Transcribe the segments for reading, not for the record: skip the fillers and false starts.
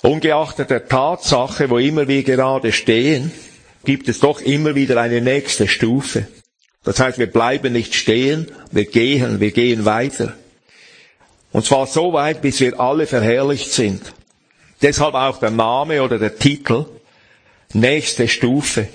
Ungeachtet der Tatsache, wo immer wir gerade stehen, gibt es doch immer wieder eine nächste Stufe. Das heißt, wir bleiben nicht stehen, wir gehen weiter. Und zwar so weit, bis wir alle verherrlicht sind. Deshalb auch der Name oder der Titel, nächste Stufe.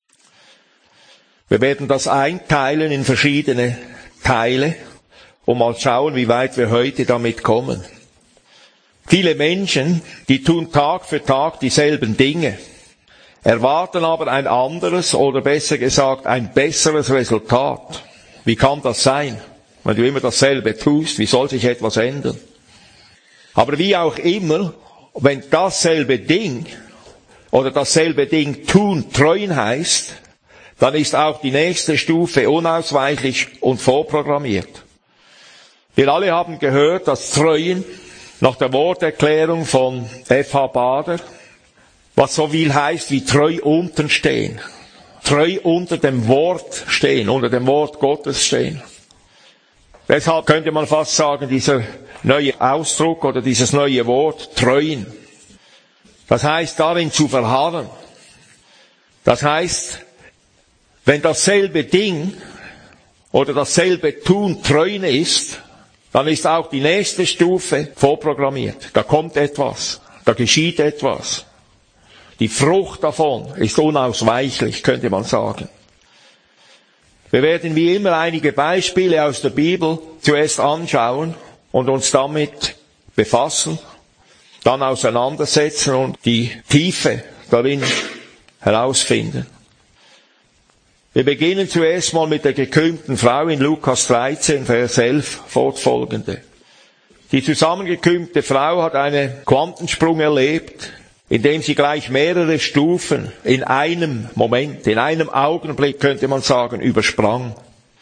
Wir werden das einteilen in verschiedene Teile und mal schauen, wie weit wir heute damit kommen. Viele Menschen, die tun Tag für Tag dieselben Dinge, erwarten aber ein anderes oder besser gesagt ein besseres Resultat. Wie kann das sein? Wenn du immer dasselbe tust, wie soll sich etwas ändern? Aber wie auch immer, wenn dasselbe Ding oder dasselbe Ding tun treuen heißt, dann ist auch die nächste Stufe unausweichlich und vorprogrammiert. Wir alle haben gehört, dass Treuen nach der Worterklärung von F.H. Bader, was so viel heißt wie treu unten stehen. Treu unter dem Wort stehen, unter dem Wort Gottes stehen. Deshalb könnte man fast sagen, dieser neue Ausdruck oder dieses neue Wort, treuen. Das heißt, darin zu verharren. Das heißt, wenn dasselbe Ding oder dasselbe Tun treuen ist, dann ist auch die nächste Stufe vorprogrammiert. Da kommt etwas, da geschieht etwas. Die Frucht davon ist unausweichlich, könnte man sagen. Wir werden wie immer einige Beispiele aus der Bibel zuerst anschauen und uns damit befassen, dann auseinandersetzen und die Tiefe darin herausfinden. Wir beginnen zuerst mal mit der gekrümmten Frau in Lukas 13, Vers 11 fortfolgende. Die zusammengekrümmte Frau hat einen Quantensprung erlebt, in dem sie gleich mehrere Stufen in einem Moment, in einem Augenblick könnte man sagen, übersprang.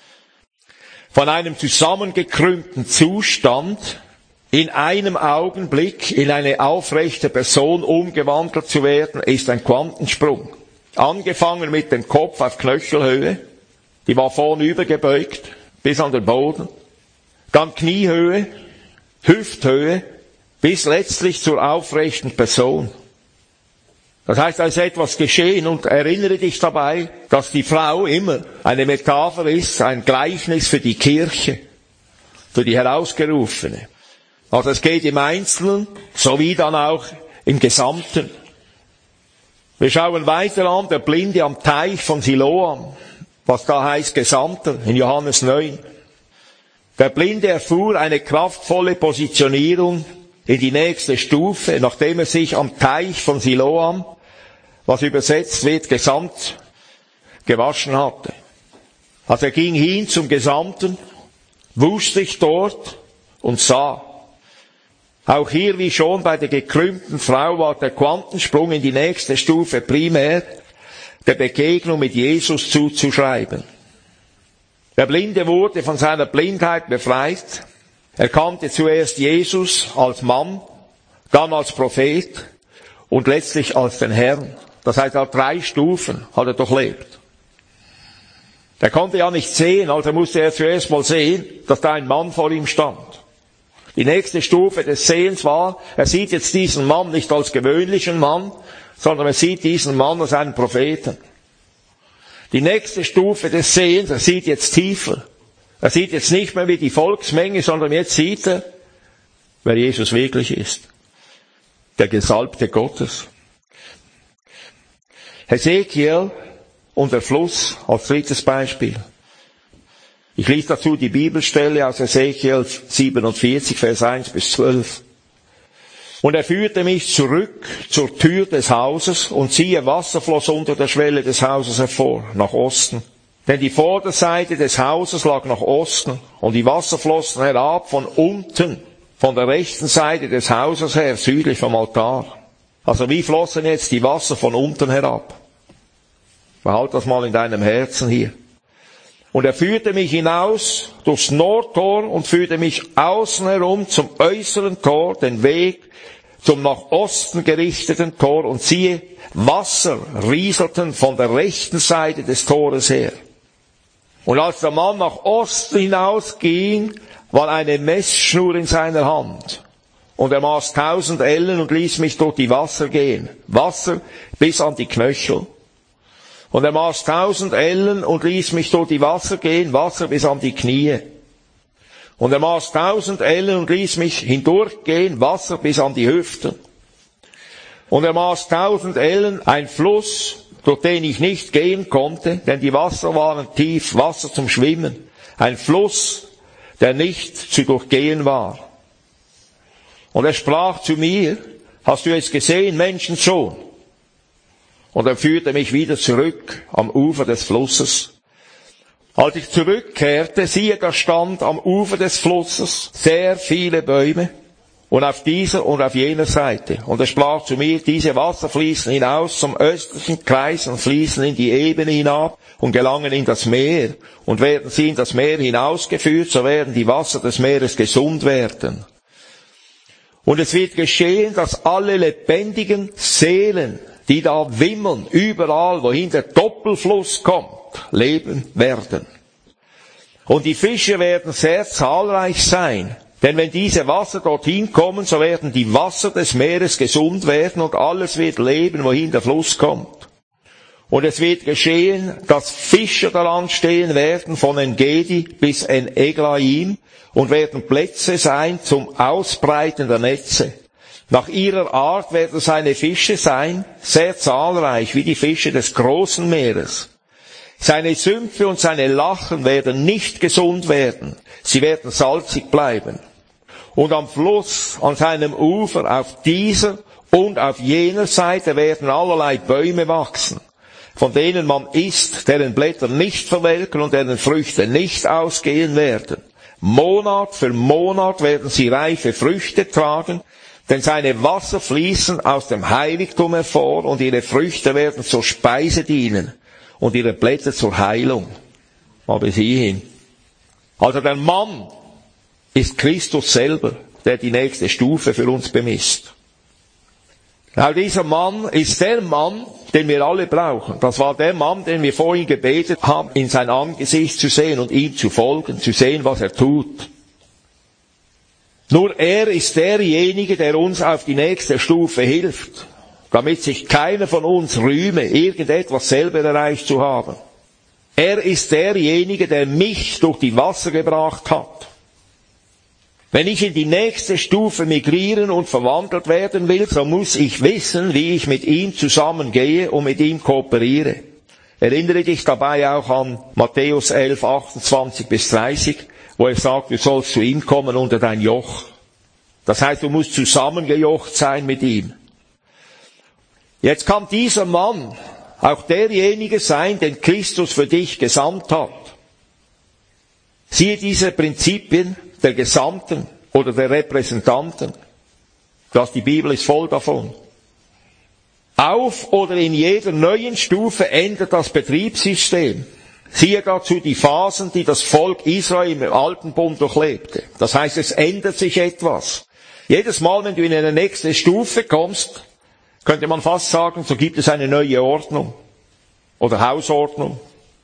Von einem zusammengekrümmten Zustand in einem Augenblick in eine aufrechte Person umgewandelt zu werden, ist ein Quantensprung. Angefangen mit dem Kopf auf Knöchelhöhe, die war vornüber gebeugt, bis an den Boden. Dann Kniehöhe, Hüfthöhe, bis letztlich zur aufrechten Person. Das heißt, da ist etwas geschehen und erinnere dich dabei, dass die Frau immer eine Metapher ist, ein Gleichnis für die Kirche, für die Herausgerufene. Also es geht im Einzelnen, sowie dann auch im Gesamten. Wir schauen weiter an, der Blinde am Teich von Siloam, was da heißt Gesandter, in Johannes 9. Der Blinde erfuhr eine kraftvolle Positionierung in die nächste Stufe, nachdem er sich am Teich von Siloam, was übersetzt wird, gesamt, gewaschen hatte. Also er ging hin zum Gesandten, wusch sich dort und sah. Auch hier, wie schon bei der gekrümmten Frau, war der Quantensprung in die nächste Stufe primär der Begegnung mit Jesus zuzuschreiben. Der Blinde wurde von seiner Blindheit befreit. Er kannte zuerst Jesus als Mann, dann als Prophet und letztlich als den Herrn. Das heißt, auf 3 Stufen hat er durchlebt. Er konnte ja nicht sehen, also musste er zuerst mal sehen, dass da ein Mann vor ihm stand. Die nächste Stufe des Sehens war, er sieht jetzt diesen Mann nicht als gewöhnlichen Mann, sondern er sieht diesen Mann als einen Propheten. Die nächste Stufe des Sehens, er sieht jetzt tiefer. Er sieht jetzt nicht mehr wie die Volksmenge, sondern jetzt sieht er, wer Jesus wirklich ist. Der Gesalbte Gottes. Hesekiel und der Fluss als drittes Beispiel. Ich lese dazu die Bibelstelle aus Hesekiel 47, Vers 1 bis 12. Und er führte mich zurück zur Tür des Hauses, und siehe, Wasser floss unter der Schwelle des Hauses hervor, nach Osten. Denn die Vorderseite des Hauses lag nach Osten, und die Wasser flossen herab von unten, von der rechten Seite des Hauses her, südlich vom Altar. Also wie flossen jetzt die Wasser von unten herab? Behalt das mal in deinem Herzen hier. Und er führte mich hinaus durchs Nordtor und führte mich außen herum zum äußeren Tor, den Weg zum nach Osten gerichteten Tor, und siehe, Wasser rieselten von der rechten Seite des Tores her. Und als der Mann nach Osten hinausging, war eine Messschnur in seiner Hand. Und er maß 1000 Ellen und ließ mich durch die Wasser gehen. Wasser bis an die Knöchel. Und er maß 1000 Ellen und ließ mich durch die Wasser gehen. Wasser bis an die Knie. Und er maß 1000 Ellen und ließ mich hindurchgehen. Wasser bis an die Hüften. Und er maß 1000 Ellen, ein Fluss, durch den ich nicht gehen konnte, denn die Wasser waren tief, Wasser zum Schwimmen. Ein Fluss, der nicht zu durchgehen war. Und er sprach zu mir, hast du es gesehen, Menschensohn? Und er führte mich wieder zurück am Ufer des Flusses. Als ich zurückkehrte, siehe, da stand am Ufer des Flusses sehr viele Bäume und auf dieser und auf jener Seite. Und er sprach zu mir, diese Wasser fließen hinaus zum östlichen Kreis und fließen in die Ebene hinab und gelangen in das Meer. Und werden sie in das Meer hinausgeführt, so werden die Wasser des Meeres gesund werden. Und es wird geschehen, dass alle lebendigen Seelen, die da wimmeln, überall, wohin der Doppelfluss kommt, leben werden. Und die Fische werden sehr zahlreich sein, denn wenn diese Wasser dorthin kommen, so werden die Wasser des Meeres gesund werden und alles wird leben, wohin der Fluss kommt. Und es wird geschehen, dass Fischer daran stehen werden, von En-Gedi bis En-Eglaim, und werden Plätze sein zum Ausbreiten der Netze. Nach ihrer Art werden seine Fische sein, sehr zahlreich, wie die Fische des großen Meeres. Seine Sümpfe und seine Lachen werden nicht gesund werden, sie werden salzig bleiben. Und am Fluss, an seinem Ufer, auf dieser und auf jener Seite werden allerlei Bäume wachsen, von denen man isst, deren Blätter nicht verwelken und deren Früchte nicht ausgehen werden. Monat für Monat werden sie reife Früchte tragen, denn seine Wasser fließen aus dem Heiligtum hervor und ihre Früchte werden zur Speise dienen und ihre Blätter zur Heilung. Mal bis hierhin. Also der Mann ist Christus selber, der die nächste Stufe für uns bemisst. Now, dieser Mann ist der Mann, den wir alle brauchen. Das war der Mann, den wir vorhin gebetet haben, in sein Angesicht zu sehen und ihm zu folgen, zu sehen, was er tut. Nur er ist derjenige, der uns auf die nächste Stufe hilft, damit sich keiner von uns rühme, irgendetwas selber erreicht zu haben. Er ist derjenige, der mich durch die Wasser gebracht hat. Wenn ich in die nächste Stufe migrieren und verwandelt werden will, so muss ich wissen, wie ich mit ihm zusammengehe und mit ihm kooperiere. Erinnere dich dabei auch an Matthäus 11, 28 bis 30, wo er sagt, du sollst zu ihm kommen unter dein Joch. Das heißt, du musst zusammengejocht sein mit ihm. Jetzt kann dieser Mann auch derjenige sein, den Christus für dich gesandt hat. Siehe diese Prinzipien der Gesandten oder der Repräsentanten. Die Bibel ist voll davon. Auf oder in jeder neuen Stufe ändert das Betriebssystem. Siehe dazu die Phasen, die das Volk Israel im Alten Bund durchlebte. Das heißt, es ändert sich etwas. Jedes Mal, wenn du in eine nächste Stufe kommst, könnte man fast sagen, so gibt es eine neue Ordnung oder Hausordnung.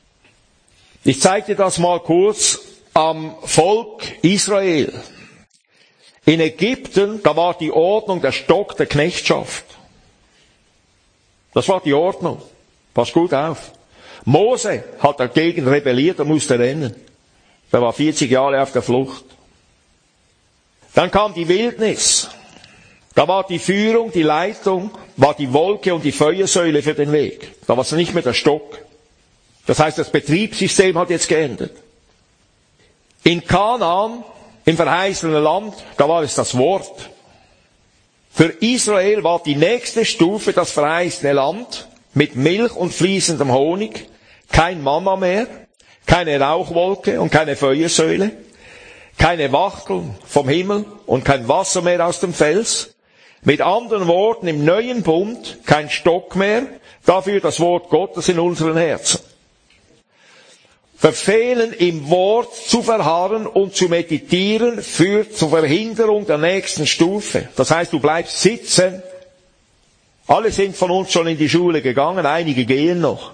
Ich zeige dir das mal kurz am Volk Israel. In Ägypten, da war die Ordnung der Stock der Knechtschaft. Das war die Ordnung. Pass gut auf. Mose hat dagegen rebelliert, er musste rennen. Er war 40 Jahre auf der Flucht. Dann kam die Wildnis. Da war die Führung, die Leitung, war die Wolke und die Feuersäule für den Weg. Da war es nicht mehr der Stock. Das heißt, das Betriebssystem hat jetzt geändert. In Kanaan, im verheißenen Land, da war es das Wort. Für Israel war die nächste Stufe das verheißene Land mit Milch und fließendem Honig, kein Manna mehr, keine Rauchwolke und keine Feuersäule, keine Wachteln vom Himmel und kein Wasser mehr aus dem Fels. Mit anderen Worten, im neuen Bund kein Stock mehr, dafür das Wort Gottes in unseren Herzen. Verfehlen im Wort zu verharren und zu meditieren führt zur Verhinderung der nächsten Stufe. Das heißt, du bleibst sitzen. Alle sind von uns schon in die Schule gegangen, einige gehen noch.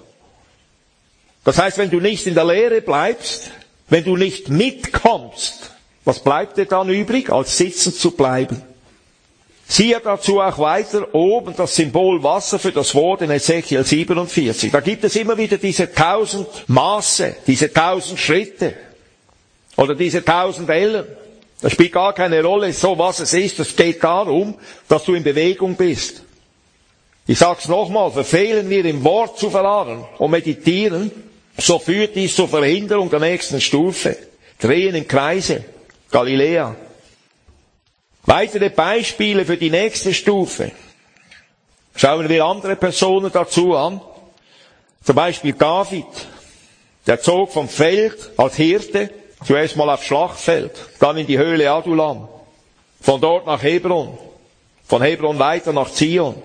Das heißt, wenn du nicht in der Lehre bleibst, wenn du nicht mitkommst, was bleibt dir dann übrig, als sitzen zu bleiben? Siehe dazu auch weiter oben das Symbol Wasser für das Wort in Ezechiel 47. Da gibt es immer wieder diese 1000 Maße, diese 1000 Schritte oder diese 1000 Ellen. Das spielt gar keine Rolle, so was es ist. Es geht darum, dass du in Bewegung bist. Ich sag's nochmal, verfehlen wir im Wort zu verharren und meditieren, so führt dies zur Verhinderung der nächsten Stufe. Drehen im Kreise. Galiläa. Weitere Beispiele für die nächste Stufe. Schauen wir andere Personen dazu an. Zum Beispiel David. Der zog vom Feld als Hirte zuerst mal aufs Schlachtfeld, dann in die Höhle Adulam. Von dort nach Hebron. Von Hebron weiter nach Zion.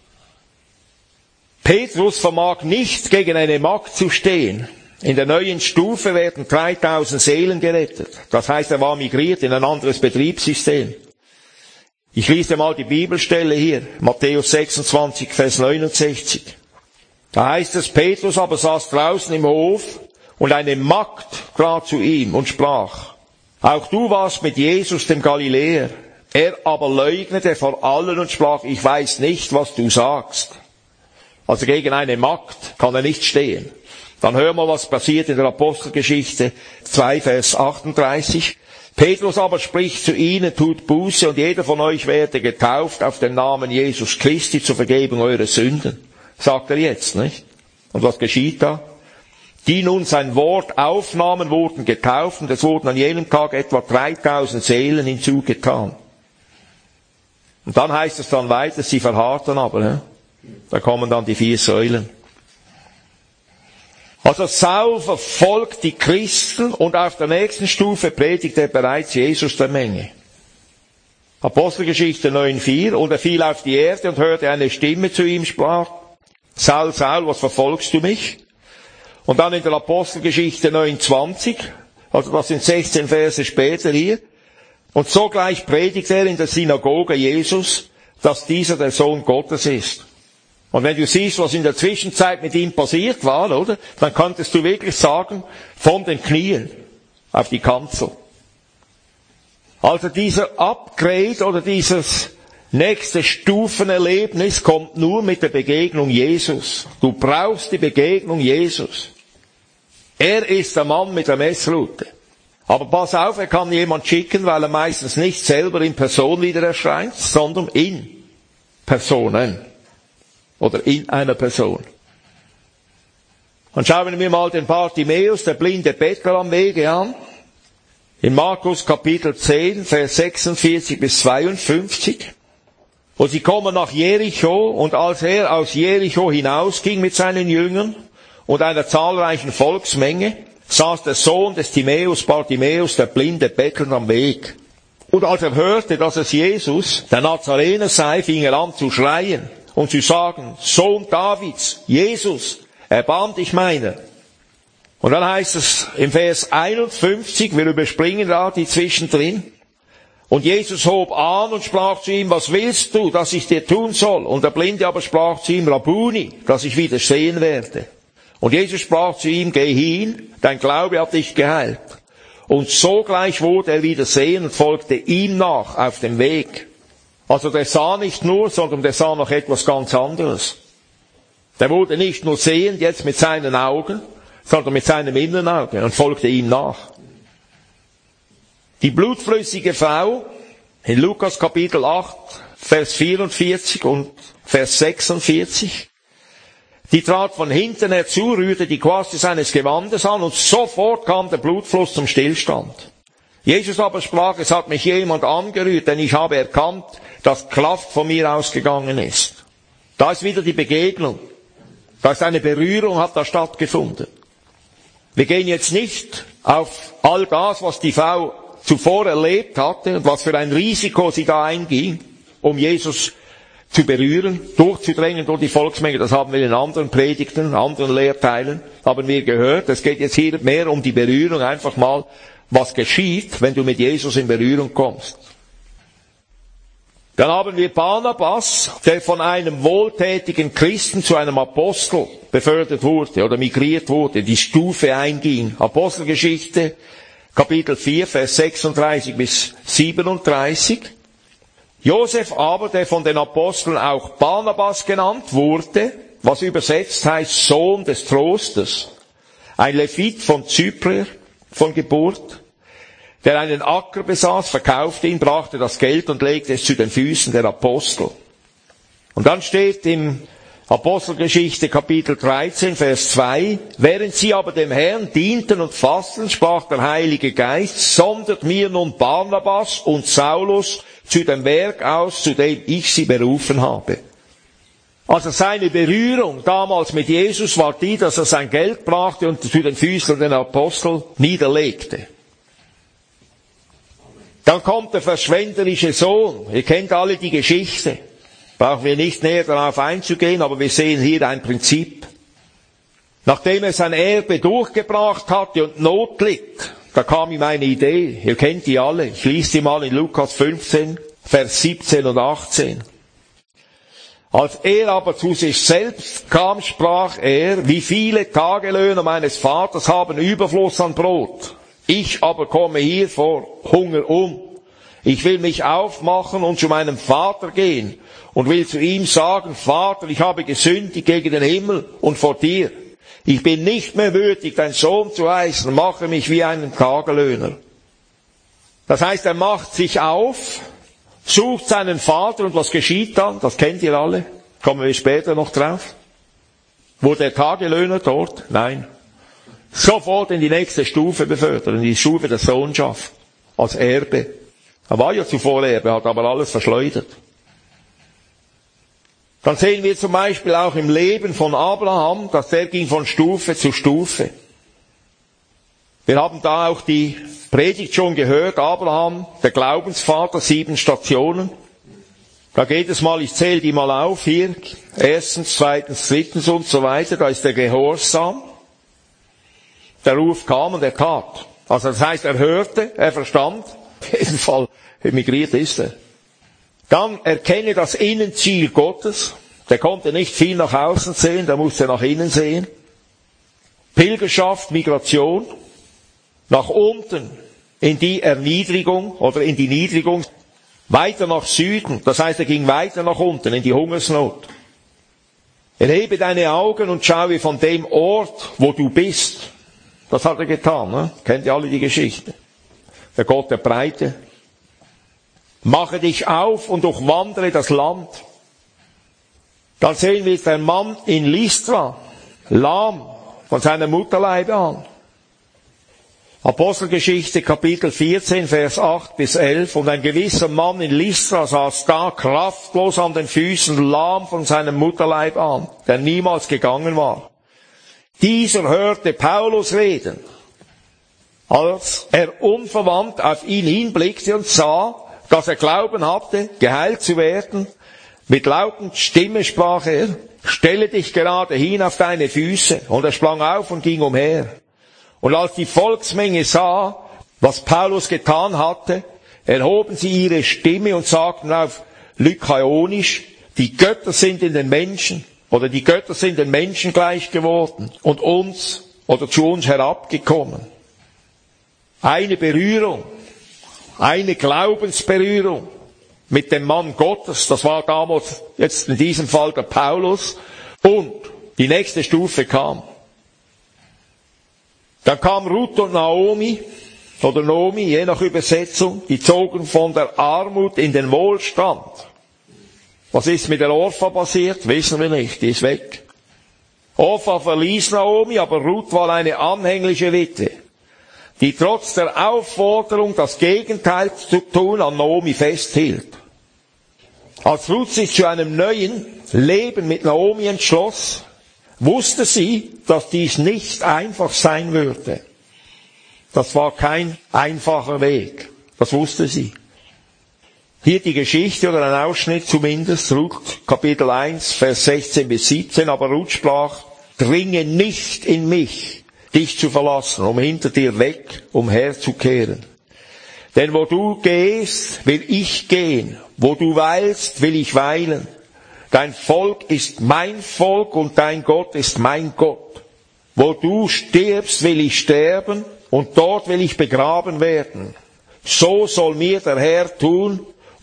Petrus vermag nicht gegen eine Magd zu stehen. In der neuen Stufe werden 3000 Seelen gerettet. Das heißt, er war migriert in ein anderes Betriebssystem. Ich lese mal die Bibelstelle hier. Matthäus 26, Vers 69. Da heißt es, Petrus aber saß draußen im Hof und eine Magd trat zu ihm und sprach, auch du warst mit Jesus, dem Galiläer. Er aber leugnete vor allen und sprach, ich weiß nicht, was du sagst. Also gegen eine Magd kann er nicht stehen. Dann hören wir, was passiert in der Apostelgeschichte 2, Vers 38. Petrus aber spricht zu ihnen, tut Buße und jeder von euch werde getauft auf den Namen Jesus Christi zur Vergebung eurer Sünden. Sagt er jetzt, nicht? Und was geschieht da? Die nun sein Wort aufnahmen, wurden getauft und es wurden an jenem Tag etwa 3000 Seelen hinzugetan. Und dann heißt es dann weiter, sie verharrten aber, ne? Da kommen dann die 4 Säulen. Also Saul verfolgt die Christen und auf der nächsten Stufe predigt er bereits Jesus der Menge. Apostelgeschichte 9,4 und er fiel auf die Erde und hörte eine Stimme zu ihm, sprach, Saul, Saul, was verfolgst du mich? Und dann in der Apostelgeschichte 9,20, also das sind 16 Verse später hier, und sogleich predigt er in der Synagoge Jesus, dass dieser der Sohn Gottes ist. Und wenn du siehst, was in der Zwischenzeit mit ihm passiert war, oder, dann könntest du wirklich sagen, von den Knien auf die Kanzel. Also dieser Upgrade oder dieses nächste Stufenerlebnis kommt nur mit der Begegnung Jesus. Du brauchst die Begegnung Jesus. Er ist der Mann mit der Messrute. Aber pass auf, er kann jemand schicken, weil er meistens nicht selber in Person wieder erscheint, sondern in Personen. Oder in einer Person. Und schauen wir mal den Bartimäus, der blinde Bettler am Wege an. In Markus Kapitel 10, Vers 46 bis 52. Und sie kommen nach Jericho, und als er aus Jericho hinausging mit seinen Jüngern und einer zahlreichen Volksmenge, saß der Sohn des Timäus, Bartimäus, der blinde Bettler am Weg. Und als er hörte, dass es Jesus, der Nazarener sei, fing er an zu schreien und zu sagen, Sohn Davids, Jesus, erbarm dich meiner. Und dann heißt es im Vers 51, wir überspringen da die zwischendrin, und Jesus hob an und sprach zu ihm, was willst du, dass ich dir tun soll? Und der Blinde aber sprach zu ihm, Rabbuni, dass ich wieder sehen werde. Und Jesus sprach zu ihm, geh hin, dein Glaube hat dich geheilt. Und sogleich wurde er wieder sehen und folgte ihm nach auf dem Weg. Also der sah nicht nur, sondern der sah noch etwas ganz anderes. Der wurde nicht nur sehend jetzt mit seinen Augen, sondern mit seinem inneren Auge und folgte ihm nach. Die blutflüssige Frau in Lukas Kapitel 8, Vers 44 und Vers 46, die trat von hinten herzu, rührte die Quaste seines Gewandes an und sofort kam der Blutfluss zum Stillstand. Jesus aber sprach, es hat mich jemand angerührt, denn ich habe erkannt, dass Kraft von mir ausgegangen ist. Da ist wieder die Begegnung. Da ist eine Berührung, hat da stattgefunden. Wir gehen jetzt nicht auf all das, was die Frau zuvor erlebt hatte und was für ein Risiko sie da einging, um Jesus zu berühren, durchzudrängen durch die Volksmenge. Das haben wir in anderen Predigten, anderen Lehrteilen, haben wir gehört. Es geht jetzt hier mehr um die Berührung, einfach mal, was geschieht, wenn du mit Jesus in Berührung kommst. Dann haben wir Barnabas, der von einem wohltätigen Christen zu einem Apostel befördert wurde oder migriert wurde, die Stufe einging. Apostelgeschichte, Kapitel 4, Vers 36 bis 37. Josef aber, der von den Aposteln auch Barnabas genannt wurde, was übersetzt heißt Sohn des Trostes, ein Levit von Zyprer von Geburt, der einen Acker besaß, verkaufte ihn, brachte das Geld und legte es zu den Füßen der Apostel. Und dann steht im Apostelgeschichte Kapitel 13, Vers 2, während sie aber dem Herrn dienten und fassten, sprach der Heilige Geist, sondert mir nun Barnabas und Saulus zu dem Werk aus, zu dem ich sie berufen habe. Also seine Berührung damals mit Jesus war die, dass er sein Geld brachte und zu den Füßen der Apostel niederlegte. Dann kommt der verschwenderische Sohn. Ihr kennt alle die Geschichte. Brauchen wir nicht näher darauf einzugehen, aber wir sehen hier ein Prinzip. Nachdem er sein Erbe durchgebracht hatte und Not litt, da kam ihm eine Idee. Ihr kennt die alle. Ich lese die mal in Lukas 15, Vers 17 und 18. Als er aber zu sich selbst kam, sprach er, wie viele Tagelöhner meines Vaters haben Überfluss an Brot. Ich aber komme hier vor Hunger um. Ich will mich aufmachen und zu meinem Vater gehen und will zu ihm sagen, Vater, ich habe gesündigt gegen den Himmel und vor dir. Ich bin nicht mehr würdig, dein Sohn zu heißen, mache mich wie einen Tagelöhner. Das heißt, er macht sich auf, sucht seinen Vater und was geschieht dann? Das kennt ihr alle. Kommen wir später noch drauf. Wurde der Tagelöhner dort? Nein. Sofort in die nächste Stufe befördert, in die Stufe der Sohnschaft, als Erbe. Er war ja zuvor Erbe, hat aber alles verschleudert. Dann sehen wir zum Beispiel auch im Leben von Abraham, dass der ging von Stufe zu Stufe. Wir haben da auch die Predigt schon gehört, Abraham, der Glaubensvater, 7 Stationen. Da geht es mal, ich zähle die mal auf hier, 1., 2., 3. und so weiter, da ist der Gehorsam. Der Ruf kam und er tat. Also das heißt, er hörte, er verstand, auf jeden Fall emigriert ist er. Dann erkenne das Innenziel Gottes. Der konnte nicht viel nach außen sehen, der musste nach innen sehen. Pilgerschaft, Migration, nach unten in die Erniedrigung oder in die Niedrigung, weiter nach Süden, das heißt, er ging weiter nach unten in die Hungersnot. Erhebe deine Augen und schaue von dem Ort, wo du bist. Das hat er getan, ne? Kennt ihr alle die Geschichte? Der Gott der Breite. Mache dich auf und durchwandere das Land. Dann sehen wir den Mann in Lystra, lahm von seiner Mutterleibe an. Apostelgeschichte Kapitel 14, Vers 8 bis 11. Und ein gewisser Mann in Lystra saß da, kraftlos an den Füßen, lahm von seinem Mutterleib an, der niemals gegangen war. Dieser hörte Paulus reden, als er unverwandt auf ihn hinblickte und sah, dass er Glauben hatte, geheilt zu werden. Mit lauter Stimme sprach er, stelle dich gerade hin auf deine Füße. Und er sprang auf und ging umher. Und als die Volksmenge sah, was Paulus getan hatte, erhoben sie ihre Stimme und sagten auf Lykaonisch, die Götter sind in den Menschen, oder die Götter sind den Menschen gleich geworden und uns oder zu uns herabgekommen. Eine Berührung, eine Glaubensberührung mit dem Mann Gottes, das war damals, jetzt in diesem Fall der Paulus, und die nächste Stufe kam. Dann kam Ruth und Naomi, oder Nomi, je nach Übersetzung, die zogen von der Armut in den Wohlstand. Was ist mit der Orpha passiert? Wissen wir nicht, die ist weg. Orpha verließ Naomi, aber Ruth war eine anhängliche Witwe, die trotz der Aufforderung, das Gegenteil zu tun, an Naomi festhielt. Als Ruth sich zu einem neuen Leben mit Naomi entschloss, wusste sie, dass dies nicht einfach sein würde. Das war kein einfacher Weg. Das wusste sie. Hier die Geschichte oder ein Ausschnitt zumindest, Ruth Kapitel 1, Vers 16 bis 17, aber Ruth sprach, dringe nicht in mich, dich zu verlassen, um hinter dir weg, umherzukehren. Denn wo du gehst, will ich gehen, wo du weilst, will ich weilen. Dein Volk ist mein Volk und dein Gott ist mein Gott. Wo du stirbst, will ich sterben und dort will ich begraben werden. So soll mir der Herr tun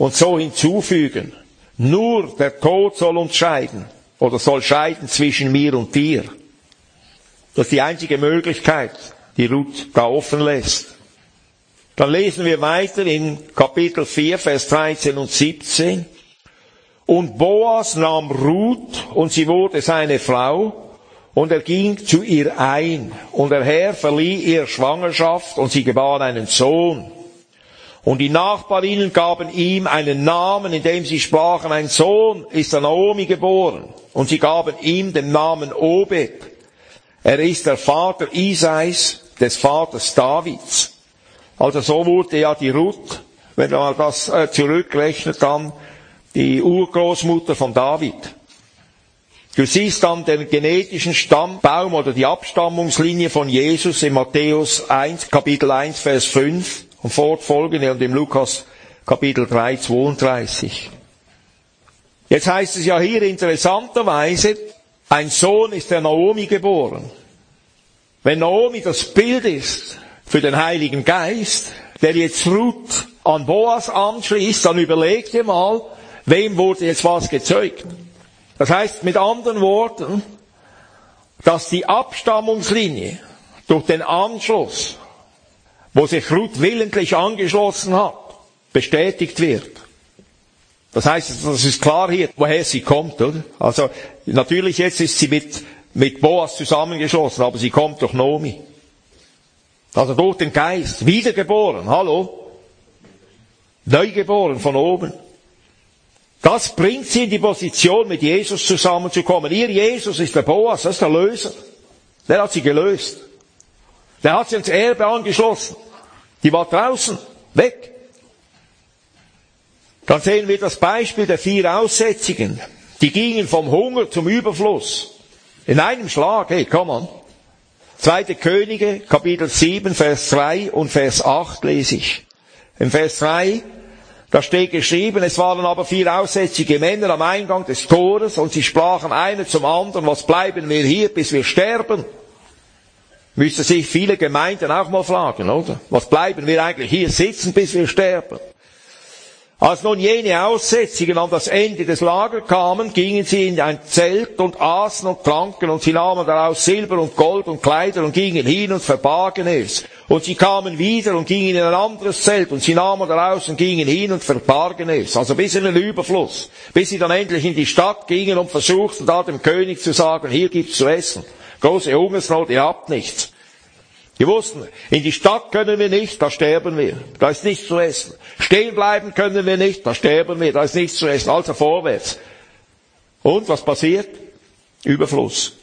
und so hinzufügen, nur der Tod soll uns scheiden oder soll scheiden zwischen mir und dir. Das ist die einzige Möglichkeit, die Ruth da offen lässt. Dann lesen wir weiter in Kapitel 4, Vers 13 und 17. Und Boas nahm Ruth, und sie wurde seine Frau, und er ging zu ihr ein. Und der Herr verlieh ihr Schwangerschaft, und sie gebar einen Sohn. Und die Nachbarinnen gaben ihm einen Namen, indem sie sprachen, ein Sohn ist der Naomi geboren. Und sie gaben ihm den Namen Obed. Er ist der Vater Isais, des Vaters Davids. Also so wurde ja die Ruth, wenn man das zurückrechnet, dann die Urgroßmutter von David. Du siehst dann den genetischen Stammbaum oder die Abstammungslinie von Jesus in Matthäus 1, Kapitel 1, Vers 5 und fortfolgende und im Lukas Kapitel 3, 32. Jetzt heißt es ja hier interessanterweise, ein Sohn ist der Naomi geboren. Wenn Naomi das Bild ist für den Heiligen Geist, der jetzt Ruth an Boas anschließt, dann überleg dir mal, wem wurde jetzt was gezeugt. Das heißt mit anderen Worten, dass die Abstammungslinie durch den Anschluss, wo sich Ruth willentlich angeschlossen hat, bestätigt wird. Das heißt, das ist klar hier, woher sie kommt, oder? Also, natürlich jetzt ist sie mit Boas zusammengeschlossen, aber sie kommt durch Naomi. Also durch den Geist, wiedergeboren, hallo? Neugeboren von oben. Das bringt sie in die Position, mit Jesus zusammenzukommen. Ihr Jesus ist der Boas, das ist der Löser. Der hat sie gelöst. Der hat sie ins Erbe angeschlossen. Die war draußen, weg. Dann sehen wir das Beispiel der 4 Aussätzigen. Die gingen vom Hunger zum Überfluss. In einem Schlag, hey, komm an. 2. Könige, Kapitel 7, Vers 2 und Vers 8 lese ich. Im Vers 3, da steht geschrieben, es waren aber 4 aussätzige Männer am Eingang des Tores und sie sprachen einer zum anderen, was bleiben wir hier, bis wir sterben? Müsste sich viele Gemeinden auch mal fragen, oder? Was bleiben wir eigentlich hier sitzen, bis wir sterben? Als nun jene Aussätzigen an das Ende des Lagers kamen, gingen sie in ein Zelt und aßen und tranken und sie nahmen daraus Silber und Gold und Kleider und gingen hin und verbargen es. Und sie kamen wieder und gingen in ein anderes Zelt und sie nahmen daraus und gingen hin und verbargen es. Also bis in den Überfluss. Bis sie dann endlich in die Stadt gingen und versuchten da dem König zu sagen, hier gibt's zu essen. Große Hungersnot, ihr habt nichts. Die wussten, in die Stadt können wir nicht, da sterben wir. Da ist nichts zu essen. Stehen bleiben können wir nicht, da sterben wir, da ist nichts zu essen. Also vorwärts. Und was passiert? Überfluss.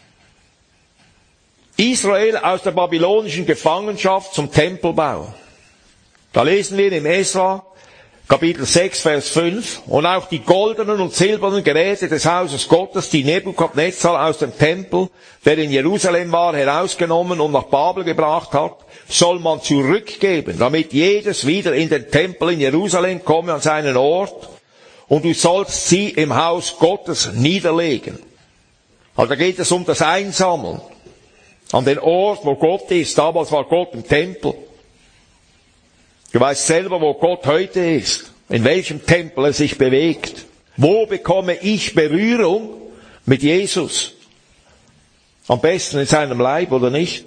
Israel aus der babylonischen Gefangenschaft zum Tempelbau. Da lesen wir im Esra, Kapitel 6, Vers 5, und auch die goldenen und silbernen Geräte des Hauses Gottes, die Nebukadnezar aus dem Tempel, der in Jerusalem war, herausgenommen und nach Babel gebracht hat, soll man zurückgeben, damit jedes wieder in den Tempel in Jerusalem komme an seinen Ort, und du sollst sie im Haus Gottes niederlegen. Also da geht es um das Einsammeln an den Ort, wo Gott ist. Damals war Gott im Tempel. Du weißt selber, wo Gott heute ist, in welchem Tempel er sich bewegt. Wo bekomme ich Berührung mit Jesus? Am besten in seinem Leib, oder nicht?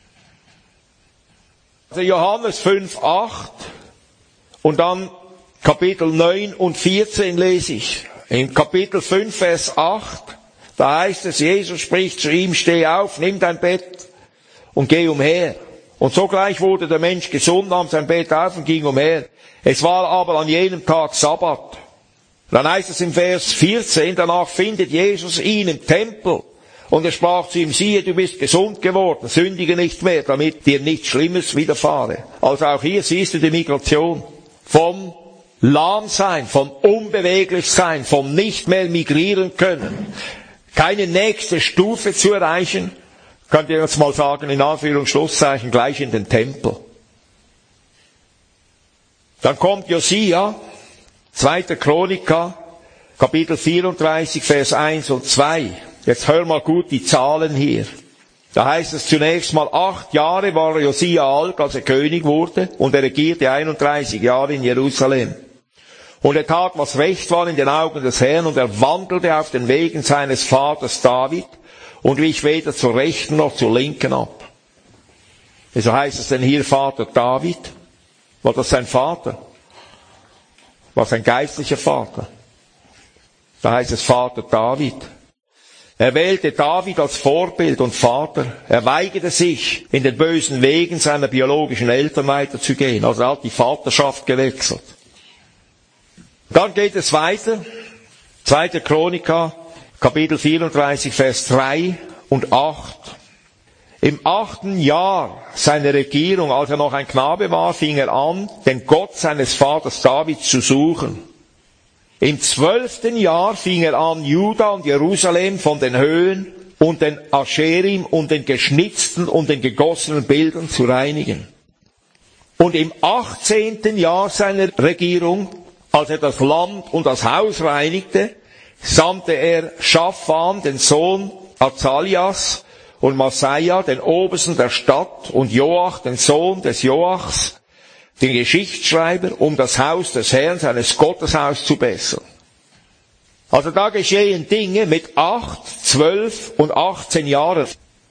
Also Johannes 5, 8 und dann Kapitel 9 und 14 lese ich. In Kapitel 5, Vers 8, da heißt es, Jesus spricht zu ihm, steh auf, nimm dein Bett und geh umher. Und sogleich wurde der Mensch gesund, nahm sein Bett auf und ging umher. Es war aber an jenem Tag Sabbat. Dann heißt es im Vers 14, danach findet Jesus ihn im Tempel. Und er sprach zu ihm, siehe, du bist gesund geworden, sündige nicht mehr, damit dir nichts Schlimmes widerfahre. Also auch hier siehst du die Migration. Vom Lahmsein, vom Unbeweglichsein, vom nicht mehr migrieren können. Keine nächste Stufe zu erreichen, könnt ihr jetzt mal sagen, in Anführungs-Schlusszeichen, gleich in den Tempel. Dann kommt Josia, 2. Chroniker, Kapitel 34, Vers 1 und 2. Jetzt hör mal gut die Zahlen hier. Da heißt es zunächst mal, 8 Jahre war Josia alt, als er König wurde, und er regierte 31 Jahre in Jerusalem. Und er tat, was recht war in den Augen des Herrn, und er wandelte auf den Wegen seines Vaters David und wich weder zur Rechten noch zur Linken ab. Wieso heißt es denn hier Vater David? War das sein Vater? War sein geistlicher Vater? Da heißt es Vater David. Er wählte David als Vorbild und Vater. Er weigerte sich, in den bösen Wegen seiner biologischen Eltern weiterzugehen. Also er hat die Vaterschaft gewechselt. Dann geht es weiter. 2. Chroniker, Kapitel 34, Vers 3 und 8. Im 8. Jahr seiner Regierung, als er noch ein Knabe war, fing er an, den Gott seines Vaters David zu suchen. Im 12. Jahr fing er an, Juda und Jerusalem von den Höhen und den Ascherim und den geschnitzten und den gegossenen Bildern zu reinigen. Und im 18. Jahr seiner Regierung, als er das Land und das Haus reinigte, sandte er Schaphan, den Sohn Azalias, und Masaja, den Obersten der Stadt, und Joach, den Sohn des Joachs, den Geschichtsschreiber, um das Haus des Herrn, seines Gotteshaus zu bessern. Also da geschehen Dinge mit 8, 12 und 18 Jahren.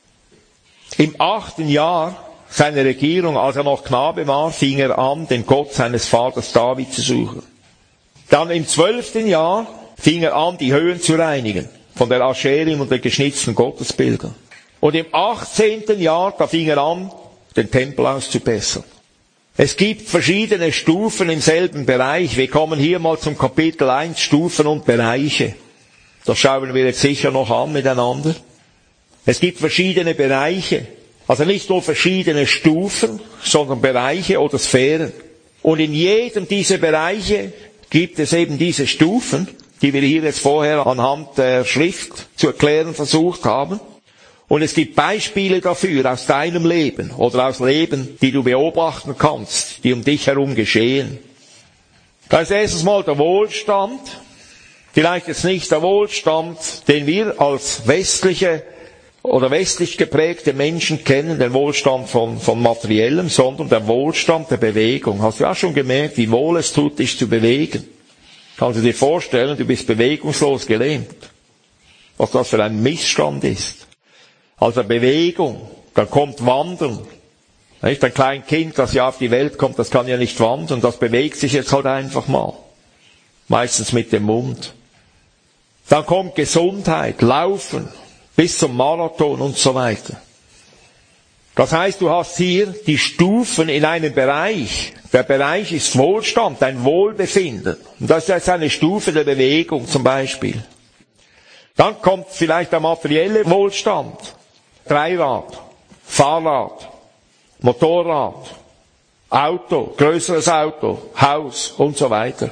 Im 8. Jahr seiner Regierung, als er noch Knabe war, fing er an, den Gott seines Vaters David zu suchen. Dann im 12. Jahr fing er an, die Höhen zu reinigen, von der Ascherim und den geschnitzten Gottesbildern. Und im 18. Jahr, da fing er an, den Tempel auszubessern. Es gibt verschiedene Stufen im selben Bereich. Wir kommen hier mal zum Kapitel 1, Stufen und Bereiche. Das schauen wir jetzt sicher noch an miteinander. Es gibt verschiedene Bereiche. Also nicht nur verschiedene Stufen, sondern Bereiche oder Sphären. Und in jedem dieser Bereiche gibt es eben diese Stufen, die wir hier jetzt vorher anhand der Schrift zu erklären versucht haben. Und es gibt Beispiele dafür aus deinem Leben oder aus Leben, die du beobachten kannst, die um dich herum geschehen. Da ist erstens mal der Wohlstand. Vielleicht jetzt nicht der Wohlstand, den wir als westliche oder westlich geprägte Menschen kennen, den Wohlstand von Materiellem, sondern der Wohlstand der Bewegung. Hast du auch schon gemerkt, wie wohl es tut, dich zu bewegen? Kannst du dir vorstellen, du bist bewegungslos gelähmt. Was das für ein Missstand ist. Also Bewegung, dann kommt Wandern. Nicht? Ein kleines Kind, das ja auf die Welt kommt, das kann ja nicht wandern, das bewegt sich jetzt halt einfach mal. Meistens mit dem Mund. Dann kommt Gesundheit, Laufen, bis zum Marathon und so weiter. Das heißt, du hast hier die Stufen in einem Bereich. Der Bereich ist Wohlstand, dein Wohlbefinden. Und das ist jetzt eine Stufe der Bewegung zum Beispiel. Dann kommt vielleicht der materielle Wohlstand. Dreirad, Fahrrad, Motorrad, Auto, größeres Auto, Haus und so weiter.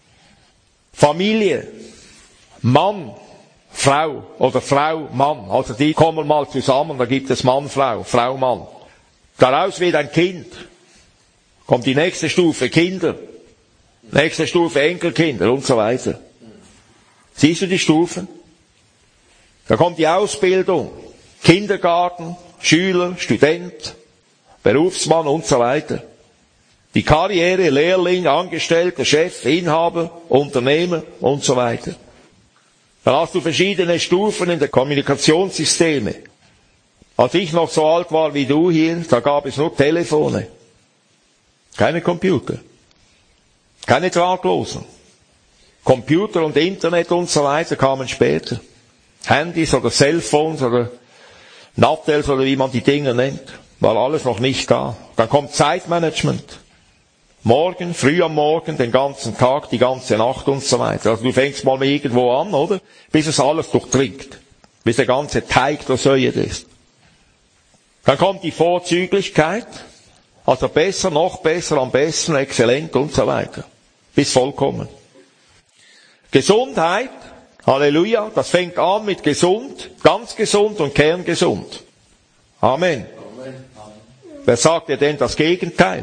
Familie, Mann, Frau oder Frau, Mann. Also die kommen mal zusammen, da gibt es Mann, Frau, Frau, Mann. Daraus wird ein Kind. Kommt die nächste Stufe, Kinder. Nächste Stufe, Enkelkinder und so weiter. Siehst du die Stufen? Da kommt die Ausbildung. Kindergarten, Schüler, Student, Berufsmann und so weiter. Die Karriere, Lehrling, Angestellter, Chef, Inhaber, Unternehmer und so weiter. Dann hast du verschiedene Stufen in der Kommunikationssysteme. Als ich noch so alt war wie du hier, da gab es nur Telefone. Keine Computer. Keine drahtlosen. Computer und Internet und so weiter kamen später. Handys oder Cellphones oder Nattels oder wie man die Dinger nennt, war alles noch nicht da. Dann kommt Zeitmanagement. Morgen, früh am Morgen, den ganzen Tag, die ganze Nacht und so weiter. Also du fängst mal irgendwo an, oder? Bis es alles durchdringt. Bis der ganze Teig durchsäuert ist. Dann kommt die Vorzüglichkeit. Also besser, noch besser, am besten, exzellent und so weiter. Bis vollkommen. Gesundheit. Halleluja, das fängt an mit gesund, ganz gesund und kerngesund. Amen. Amen. Wer sagt dir denn das Gegenteil?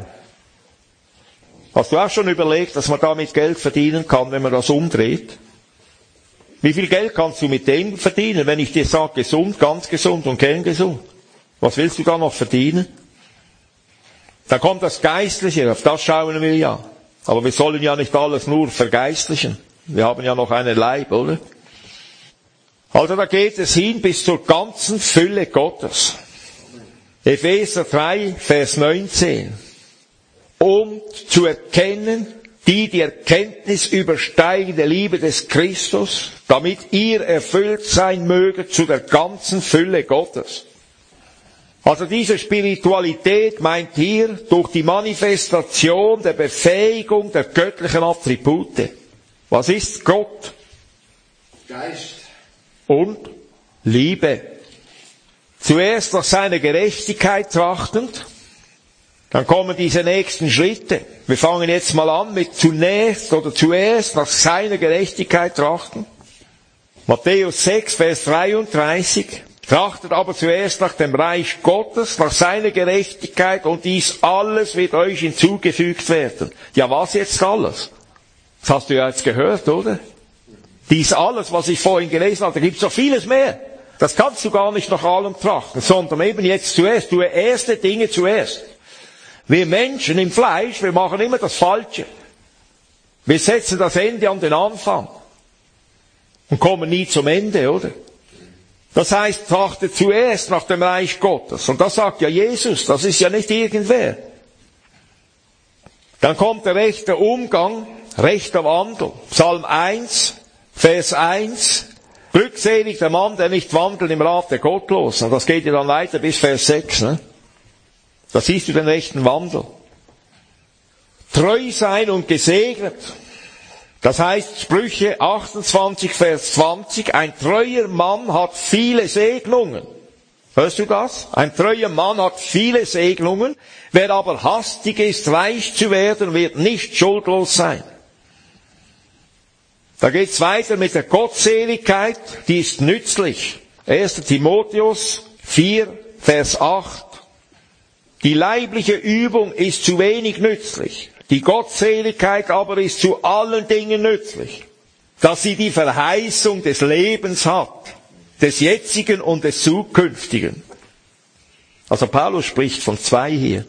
Hast du auch schon überlegt, dass man damit Geld verdienen kann, wenn man das umdreht? Wie viel Geld kannst du mit dem verdienen, wenn ich dir sage, gesund, ganz gesund und kerngesund? Was willst du da noch verdienen? Dann kommt das Geistliche, auf das schauen wir ja. Aber wir sollen ja nicht alles nur vergeistlichen. Wir haben ja noch einen Leib, oder? Also da geht es hin bis zur ganzen Fülle Gottes. Epheser 3, Vers 19. Um zu erkennen, die Erkenntnis übersteigende Liebe des Christus, damit ihr erfüllt sein möget zu der ganzen Fülle Gottes. Also diese Spiritualität meint hier durch die Manifestation der Befähigung der göttlichen Attribute. Was ist Gott? Geist. Und Liebe. Zuerst nach seiner Gerechtigkeit trachtend, dann kommen diese nächsten Schritte. Wir fangen jetzt mal an mit zuerst nach seiner Gerechtigkeit trachten. Matthäus 6, Vers 33. Trachtet aber zuerst nach dem Reich Gottes, nach seiner Gerechtigkeit, und dies alles wird euch hinzugefügt werden. Ja, was jetzt alles? Das hast du ja jetzt gehört, oder? Dies alles, was ich vorhin gelesen habe, da gibt es noch vieles mehr. Das kannst du gar nicht nach allem trachten, sondern eben jetzt zuerst. Tue erste Dinge zuerst. Wir Menschen im Fleisch, wir machen immer das Falsche. Wir setzen das Ende an den Anfang und kommen nie zum Ende, oder? Das heißt, trachte zuerst nach dem Reich Gottes. Und das sagt ja Jesus, das ist ja nicht irgendwer. Dann kommt der rechte Umgang, rechter Wandel. Psalm 1, Vers 1. Glückselig der Mann, der nicht wandelt im Rat der Gottlosen. Und das geht ja dann weiter bis Vers 6. Ne? Da siehst du den rechten Wandel. Treu sein und gesegnet. Das heißt, Sprüche 28, Vers 20, ein treuer Mann hat viele Segnungen. Hörst du das? Ein treuer Mann hat viele Segnungen. Wer aber hastig ist, reich zu werden, wird nicht schuldlos sein. Da geht's weiter mit der Gottseligkeit, die ist nützlich. 1. Timotheus 4, Vers 8. Die leibliche Übung ist zu wenig nützlich. Die Gottseligkeit aber ist zu allen Dingen nützlich, dass sie die Verheißung des Lebens hat, des jetzigen und des zukünftigen. Also Paulus spricht von zwei hier.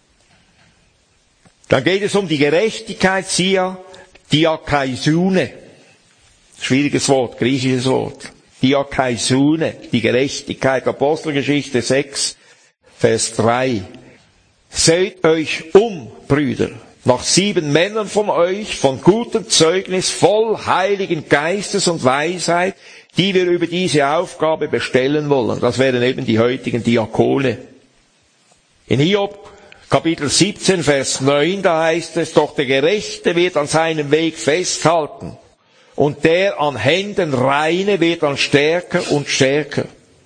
Dann geht es um die Gerechtigkeit, Diakaisune. Schwieriges Wort, griechisches Wort. Diakaisune, die Gerechtigkeit, Apostelgeschichte 6, Vers 3. Seht euch Brüder, nach 7 Männern von euch, von gutem Zeugnis, voll Heiligen Geistes und Weisheit, die wir über diese Aufgabe bestellen wollen. Das wären eben die heutigen Diakone. In Hiob, Kapitel 17, Vers 9, da heißt es, doch der Gerechte wird an seinem Weg festhalten, und der an Händen Reine wird dann stärker und stärker.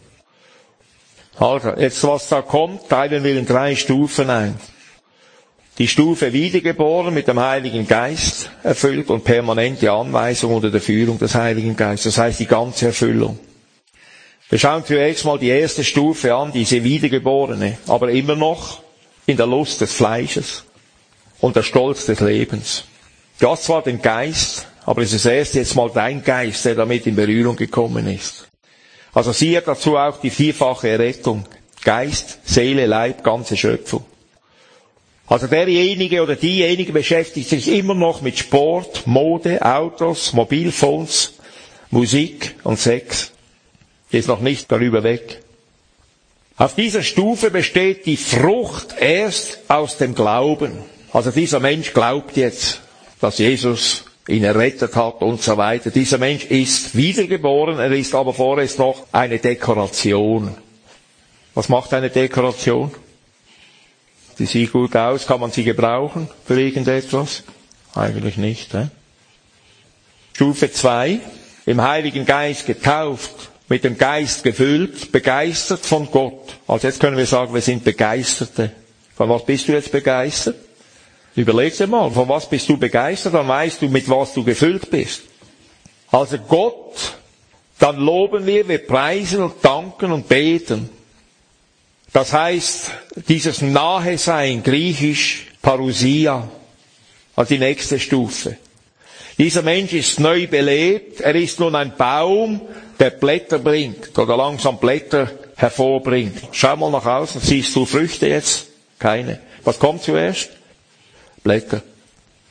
Also, jetzt was da kommt, teilen wir in 3 Stufen ein. Die Stufe wiedergeboren, mit dem Heiligen Geist erfüllt und permanente Anweisung unter der Führung des Heiligen Geistes. Das heißt die ganze Erfüllung. Wir schauen zunächst mal die erste Stufe an, diese Wiedergeborene, aber immer noch in der Lust des Fleisches und der Stolz des Lebens. Du hast zwar den Geist, aber es ist erst jetzt mal dein Geist, der damit in Berührung gekommen ist. Also siehe dazu auch die 4-fache Errettung. Geist, Seele, Leib, ganze Schöpfung. Also derjenige oder diejenige beschäftigt sich immer noch mit Sport, Mode, Autos, Mobilphones, Musik und Sex. Ist noch nicht darüber weg. Auf dieser Stufe besteht die Frucht erst aus dem Glauben. Also dieser Mensch glaubt jetzt, dass Jesus ihn errettet hat und so weiter. Dieser Mensch ist wiedergeboren, er ist aber vorerst noch eine Dekoration. Was macht eine Dekoration? Die sieht gut aus, kann man sie gebrauchen für irgendetwas? Eigentlich nicht. Stufe 2, im Heiligen Geist getauft, mit dem Geist gefüllt, begeistert von Gott. Also jetzt können wir sagen, wir sind Begeisterte. Von was bist du jetzt begeistert? Überleg dir mal, von was bist du begeistert, dann weißt du, mit was du gefüllt bist. Also Gott, dann loben wir preisen und danken und beten. Das heißt, dieses Nahe-Sein, griechisch Parousia, also die nächste Stufe. Dieser Mensch ist neu belebt, er ist nun ein Baum, der Blätter bringt, oder langsam Blätter hervorbringt. Schau mal nach außen, siehst du Früchte jetzt? Keine. Was kommt zuerst? Blätter.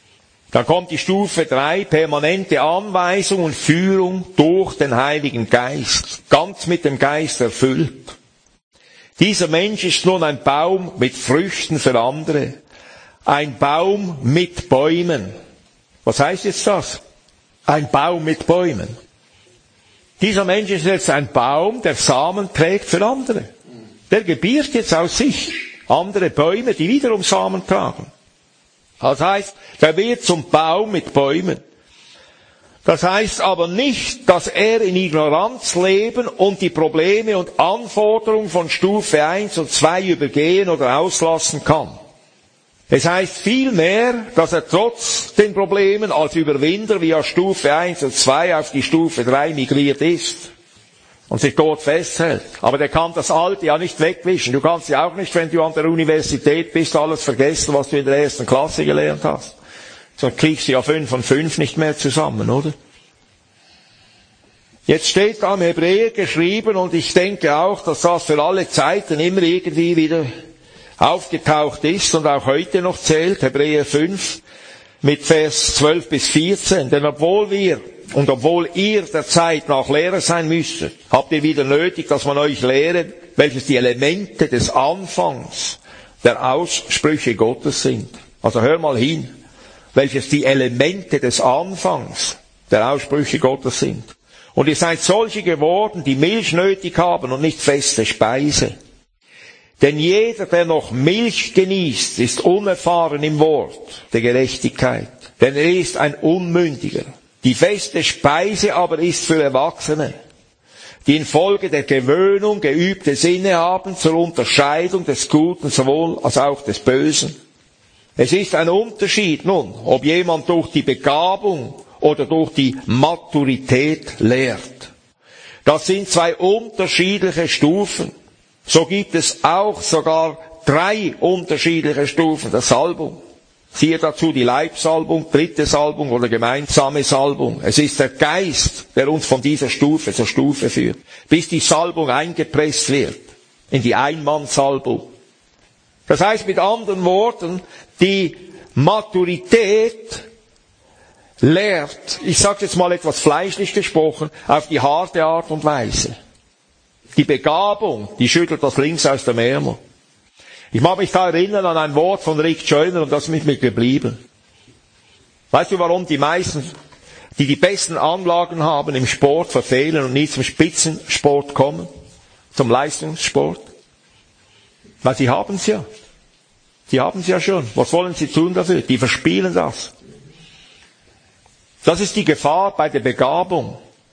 Dann kommt die Stufe 3, permanente Anweisung und Führung durch den Heiligen Geist. Ganz mit dem Geist erfüllt. Dieser Mensch ist nun ein Baum mit Früchten für andere. Ein Baum mit Bäumen. Was heißt jetzt das? Ein Baum mit Bäumen. Dieser Mensch ist jetzt ein Baum, der Samen trägt für andere. Der gebiert jetzt aus sich andere Bäume, die wiederum Samen tragen. Das heißt, der wird zum Baum mit Bäumen. Das heißt aber nicht, dass er in Ignoranz leben und die Probleme und Anforderungen von Stufe 1 und 2 übergehen oder auslassen kann. Es heißt vielmehr, dass er trotz den Problemen als Überwinder via Stufe 1 und 2 auf die Stufe 3 migriert ist und sich dort festhält. Aber der kann das Alte ja nicht wegwischen. Du kannst ja auch nicht, wenn du an der Universität bist, alles vergessen, was du in der ersten Klasse gelernt hast. Sonst kriegst du ja 5 und 5 nicht mehr zusammen, oder? Jetzt steht da im Hebräer geschrieben, und ich denke auch, dass das für alle Zeiten immer irgendwie wieder aufgetaucht ist und auch heute noch zählt, Hebräer 5 mit Vers 12 bis 14. Denn obwohl ihr der Zeit nach Lehrer sein müsstet, habt ihr wieder nötig, dass man euch lehre, welches die Elemente des Anfangs der Aussprüche Gottes sind. Also hör mal hin, welches die Elemente des Anfangs der Aussprüche Gottes sind. Und ihr seid solche geworden, die Milch nötig haben und nicht feste Speise. Denn jeder, der noch Milch genießt, ist unerfahren im Wort der Gerechtigkeit. Denn er ist ein Unmündiger. Die feste Speise aber ist für Erwachsene, die infolge der Gewöhnung geübte Sinne haben zur Unterscheidung des Guten sowohl als auch des Bösen. Es ist ein Unterschied nun, ob jemand durch die Begabung oder durch die Maturität lehrt. Das sind zwei unterschiedliche Stufen. So gibt es auch sogar 3 unterschiedliche Stufen der Salbung. Siehe dazu die Leibsalbung, 3. Salbung oder gemeinsame Salbung. Es ist der Geist, der uns von dieser Stufe zur Stufe führt, bis die Salbung eingepresst wird in die Einmannsalbung. Das heißt mit anderen Worten, die Maturität lehrt, ich sage jetzt mal etwas fleischlich gesprochen, auf die harte Art und Weise. Die Begabung, die schüttelt das links aus dem Ärmel. Ich mag mich da erinnern an ein Wort von Rick Joyner und das ist mit mir geblieben. Weißt du, warum die meisten, die die besten Anlagen haben im Sport, verfehlen und nie zum Spitzensport kommen? Zum Leistungssport? Weil sie haben es ja. Sie haben es ja schon. Was wollen sie tun dafür? Die verspielen das. Das ist die Gefahr bei der Begabung.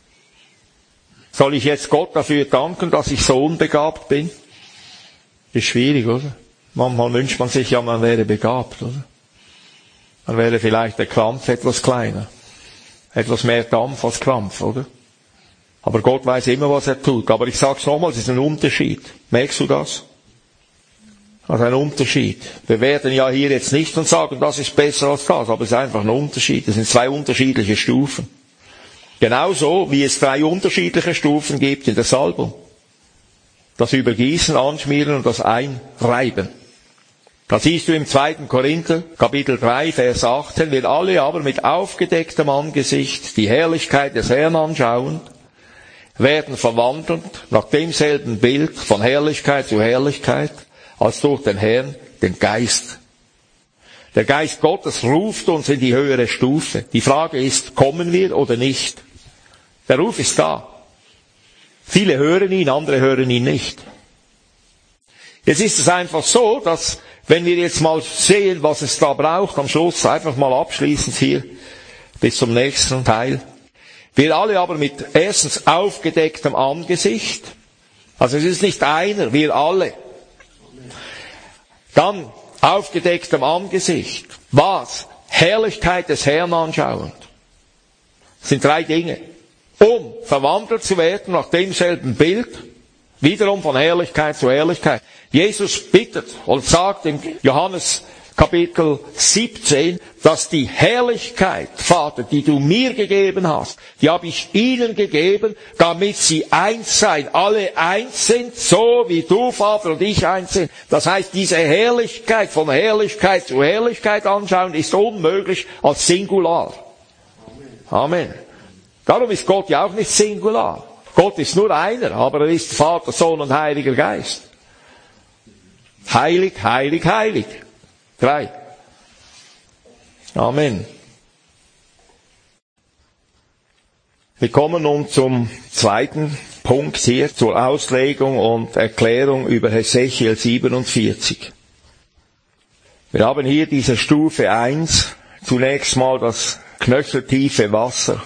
Soll ich jetzt Gott dafür danken, dass ich so unbegabt bin? Ist schwierig, oder? Manchmal wünscht man sich ja, man wäre begabt, oder? Dann wäre vielleicht der Krampf etwas kleiner. Etwas mehr Dampf als Krampf, oder? Aber Gott weiß immer, was er tut. Aber ich sag's nochmal, es ist ein Unterschied. Merkst du das? Also ein Unterschied. Wir werden ja hier jetzt nicht und sagen, das ist besser als das, aber es ist einfach ein Unterschied. Es sind 2 unterschiedliche Stufen. Genauso wie es 3 unterschiedliche Stufen gibt in der Salbung. Das Übergießen, Anschmieren und das Einreiben. Da siehst du im 2. Korinther, Kapitel 3, Vers 18, wir alle aber mit aufgedecktem Angesicht die Herrlichkeit des Herrn anschauen, werden verwandelt nach demselben Bild von Herrlichkeit zu Herrlichkeit, als durch den Herrn, den Geist. Der Geist Gottes ruft uns in die höhere Stufe. Die Frage ist, kommen wir oder nicht? Der Ruf ist da. Viele hören ihn, andere hören ihn nicht. Jetzt ist es einfach so, dass, wenn wir jetzt mal sehen, was es da braucht, am Schluss einfach mal abschließend hier, bis zum nächsten Teil. Wir alle aber mit erstens aufgedecktem Angesicht, also es ist nicht einer, wir alle. Dann aufgedecktem Angesicht. Was? Herrlichkeit des Herrn anschauend. Das sind 3 Dinge. Um verwandelt zu werden nach demselben Bild, wiederum von Herrlichkeit zu Herrlichkeit. Jesus bittet und sagt in Johannes Kapitel 17, dass die Herrlichkeit, Vater, die du mir gegeben hast, die habe ich ihnen gegeben, damit sie eins seien, alle eins sind, so wie du, Vater, und ich eins sind. Das heißt, diese Herrlichkeit, von Herrlichkeit zu Herrlichkeit anschauen, ist unmöglich als Singular. Amen. Darum ist Gott ja auch nicht Singular. Gott ist nur einer, aber er ist Vater, Sohn und Heiliger Geist. Heilig, heilig, heilig. 3. Amen. Wir kommen nun zum zweiten Punkt hier, zur Auslegung und Erklärung über Hesekiel 47. Wir haben hier diese Stufe 1, zunächst mal das knöcheltiefe Wasser.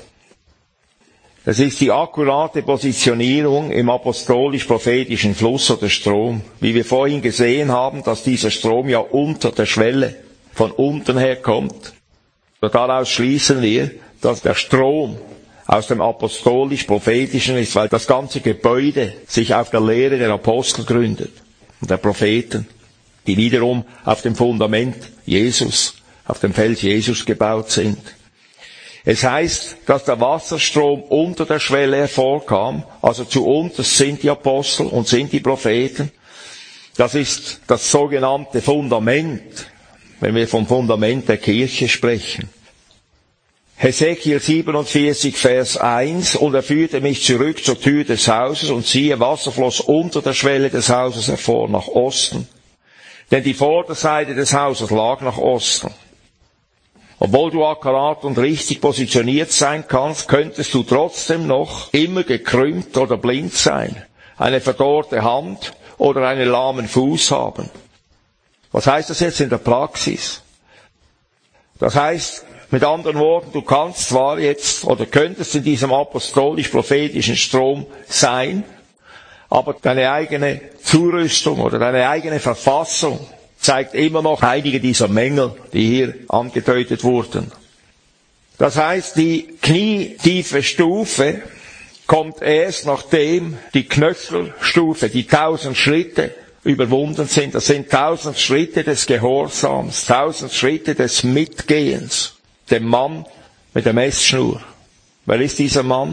Das ist die akkurate Positionierung im apostolisch-prophetischen Fluss oder Strom. Wie wir vorhin gesehen haben, dass dieser Strom ja unter der Schwelle von unten her kommt. Daraus schließen wir, dass der Strom aus dem apostolisch-prophetischen ist, weil das ganze Gebäude sich auf der Lehre der Apostel gründet und der Propheten, die wiederum auf dem Fundament Jesus, auf dem Fels Jesus gebaut sind. Es heißt, dass der Wasserstrom unter der Schwelle hervorkam, also zu uns sind die Apostel und sind die Propheten. Das ist das sogenannte Fundament, wenn wir vom Fundament der Kirche sprechen. Hesekiel 47, Vers 1, und er führte mich zurück zur Tür des Hauses, und siehe, Wasser floss unter der Schwelle des Hauses hervor, nach Osten. Denn die Vorderseite des Hauses lag nach Osten. Obwohl du akkurat und richtig positioniert sein kannst, könntest du trotzdem noch immer gekrümmt oder blind sein, eine verdorrte Hand oder einen lahmen Fuß haben. Was heißt das jetzt in der Praxis? Das heißt, mit anderen Worten, du kannst zwar jetzt oder könntest in diesem apostolisch-prophetischen Strom sein, aber deine eigene Zurüstung oder deine eigene Verfassung zeigt immer noch einige dieser Mängel, die hier angedeutet wurden. Das heißt, die knietiefe Stufe kommt erst, nachdem die Knöchelstufe, die 1000 Schritte überwunden sind. Das sind 1000 Schritte des Gehorsams, 1000 Schritte des Mitgehens, dem Mann mit der Messschnur. Wer ist dieser Mann?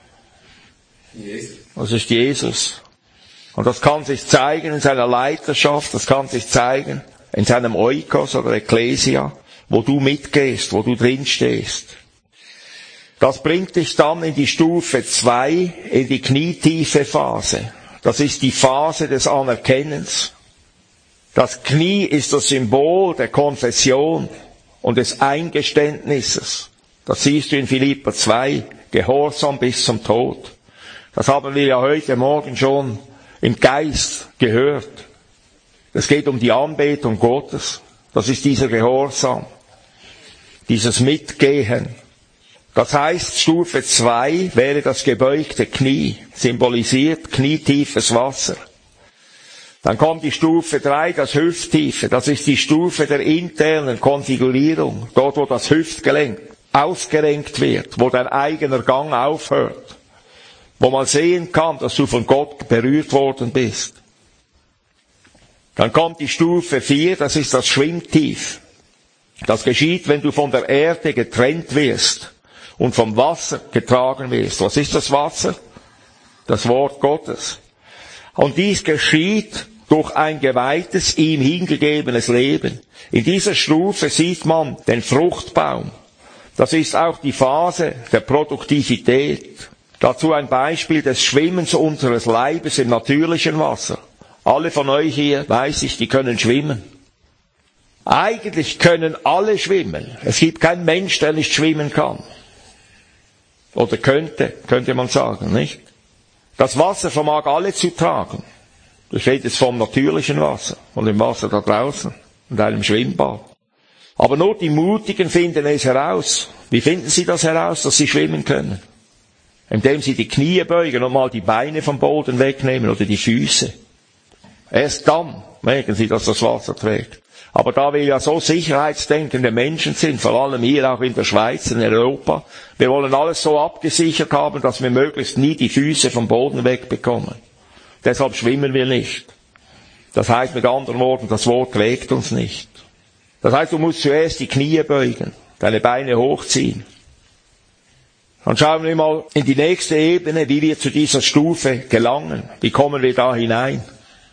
Jesus. Das ist Jesus. Und das kann sich zeigen in seiner Leiterschaft, das kann sich zeigen in seinem Oikos oder Ekklesia, wo du mitgehst, wo du drin stehst. Das bringt dich dann in die Stufe 2, in die knietiefe Phase. Das ist die Phase des Anerkennens. Das Knie ist das Symbol der Konfession und des Eingeständnisses. Das siehst du in Philipper 2, Gehorsam bis zum Tod. Das haben wir ja heute Morgen schon im Geist gehört. Es geht um die Anbetung Gottes. Das ist dieser Gehorsam, dieses Mitgehen. Das heißt, Stufe 2 wäre das gebeugte Knie, symbolisiert knietiefes Wasser. Dann kommt die Stufe 3, das Hüfttiefe. Das ist die Stufe der internen Konfigurierung, dort wo das Hüftgelenk ausgerenkt wird, wo dein eigener Gang aufhört, wo man sehen kann, dass du von Gott berührt worden bist. Dann kommt die Stufe 4, das ist das Schwimmtief. Das geschieht, wenn du von der Erde getrennt wirst und vom Wasser getragen wirst. Was ist das Wasser? Das Wort Gottes. Und dies geschieht durch ein geweihtes, ihm hingegebenes Leben. In dieser Stufe sieht man den Fruchtbaum. Das ist auch die Phase der Produktivität. Dazu ein Beispiel des Schwimmens unseres Leibes im natürlichen Wasser. Alle von euch hier, weiß ich, die können schwimmen. Eigentlich können alle schwimmen. Es gibt keinen Mensch, der nicht schwimmen kann. Oder könnte man sagen, nicht? Das Wasser vermag alle zu tragen. Ich rede jetzt vom natürlichen Wasser und dem Wasser da draußen, in einem Schwimmbad. Aber nur die Mutigen finden es heraus. Wie finden sie das heraus, dass sie schwimmen können? Indem sie die Knie beugen und mal die Beine vom Boden wegnehmen oder die Füße. Erst dann merken sie, dass das Wasser trägt. Aber da wir ja so sicherheitsdenkende Menschen sind, vor allem hier auch in der Schweiz, in Europa, wir wollen alles so abgesichert haben, dass wir möglichst nie die Füße vom Boden wegbekommen. Deshalb schwimmen wir nicht. Das heißt mit anderen Worten, das Wort trägt uns nicht. Das heißt, du musst zuerst die Knie beugen, deine Beine hochziehen. Dann schauen wir mal in die nächste Ebene, wie wir zu dieser Stufe gelangen. Wie kommen wir da hinein?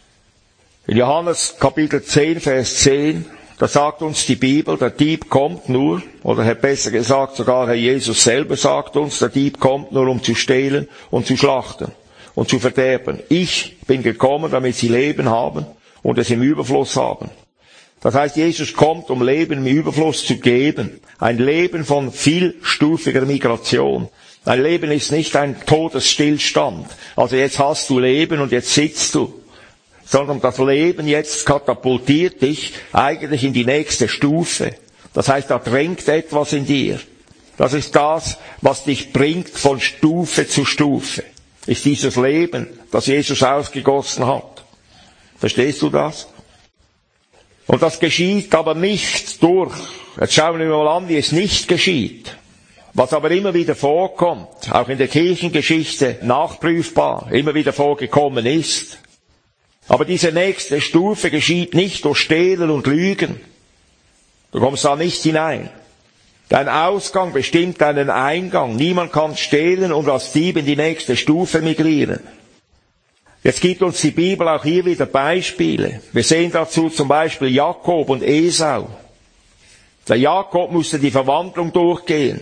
In Johannes Kapitel 10, Vers 10, da sagt uns die Bibel, der Dieb kommt nur, oder besser gesagt sogar Herr Jesus selber sagt uns, der Dieb kommt nur, um zu stehlen und zu schlachten und zu verderben. Ich bin gekommen, damit sie Leben haben und es im Überfluss haben. Das heißt, Jesus kommt, um Leben im Überfluss zu geben. Ein Leben von vielstufiger Migration. Ein Leben ist nicht ein Todesstillstand. Also jetzt hast du Leben und jetzt sitzt du. Sondern das Leben jetzt katapultiert dich eigentlich in die nächste Stufe. Das heißt, da drängt etwas in dir. Das ist das, was dich bringt von Stufe zu Stufe. Ist dieses Leben, das Jesus ausgegossen hat. Verstehst du das? Und das geschieht aber nicht durch. Jetzt schauen wir mal an, wie es nicht geschieht. Was aber immer wieder vorkommt, auch in der Kirchengeschichte nachprüfbar, immer wieder vorgekommen ist. Aber diese nächste Stufe geschieht nicht durch Stehlen und Lügen. Du kommst da nicht hinein. Dein Ausgang bestimmt deinen Eingang. Niemand kann stehlen und als Dieb in die nächste Stufe migrieren. Jetzt gibt uns die Bibel auch hier wieder Beispiele. Wir sehen dazu zum Beispiel Jakob und Esau. Der Jakob musste die Verwandlung durchgehen.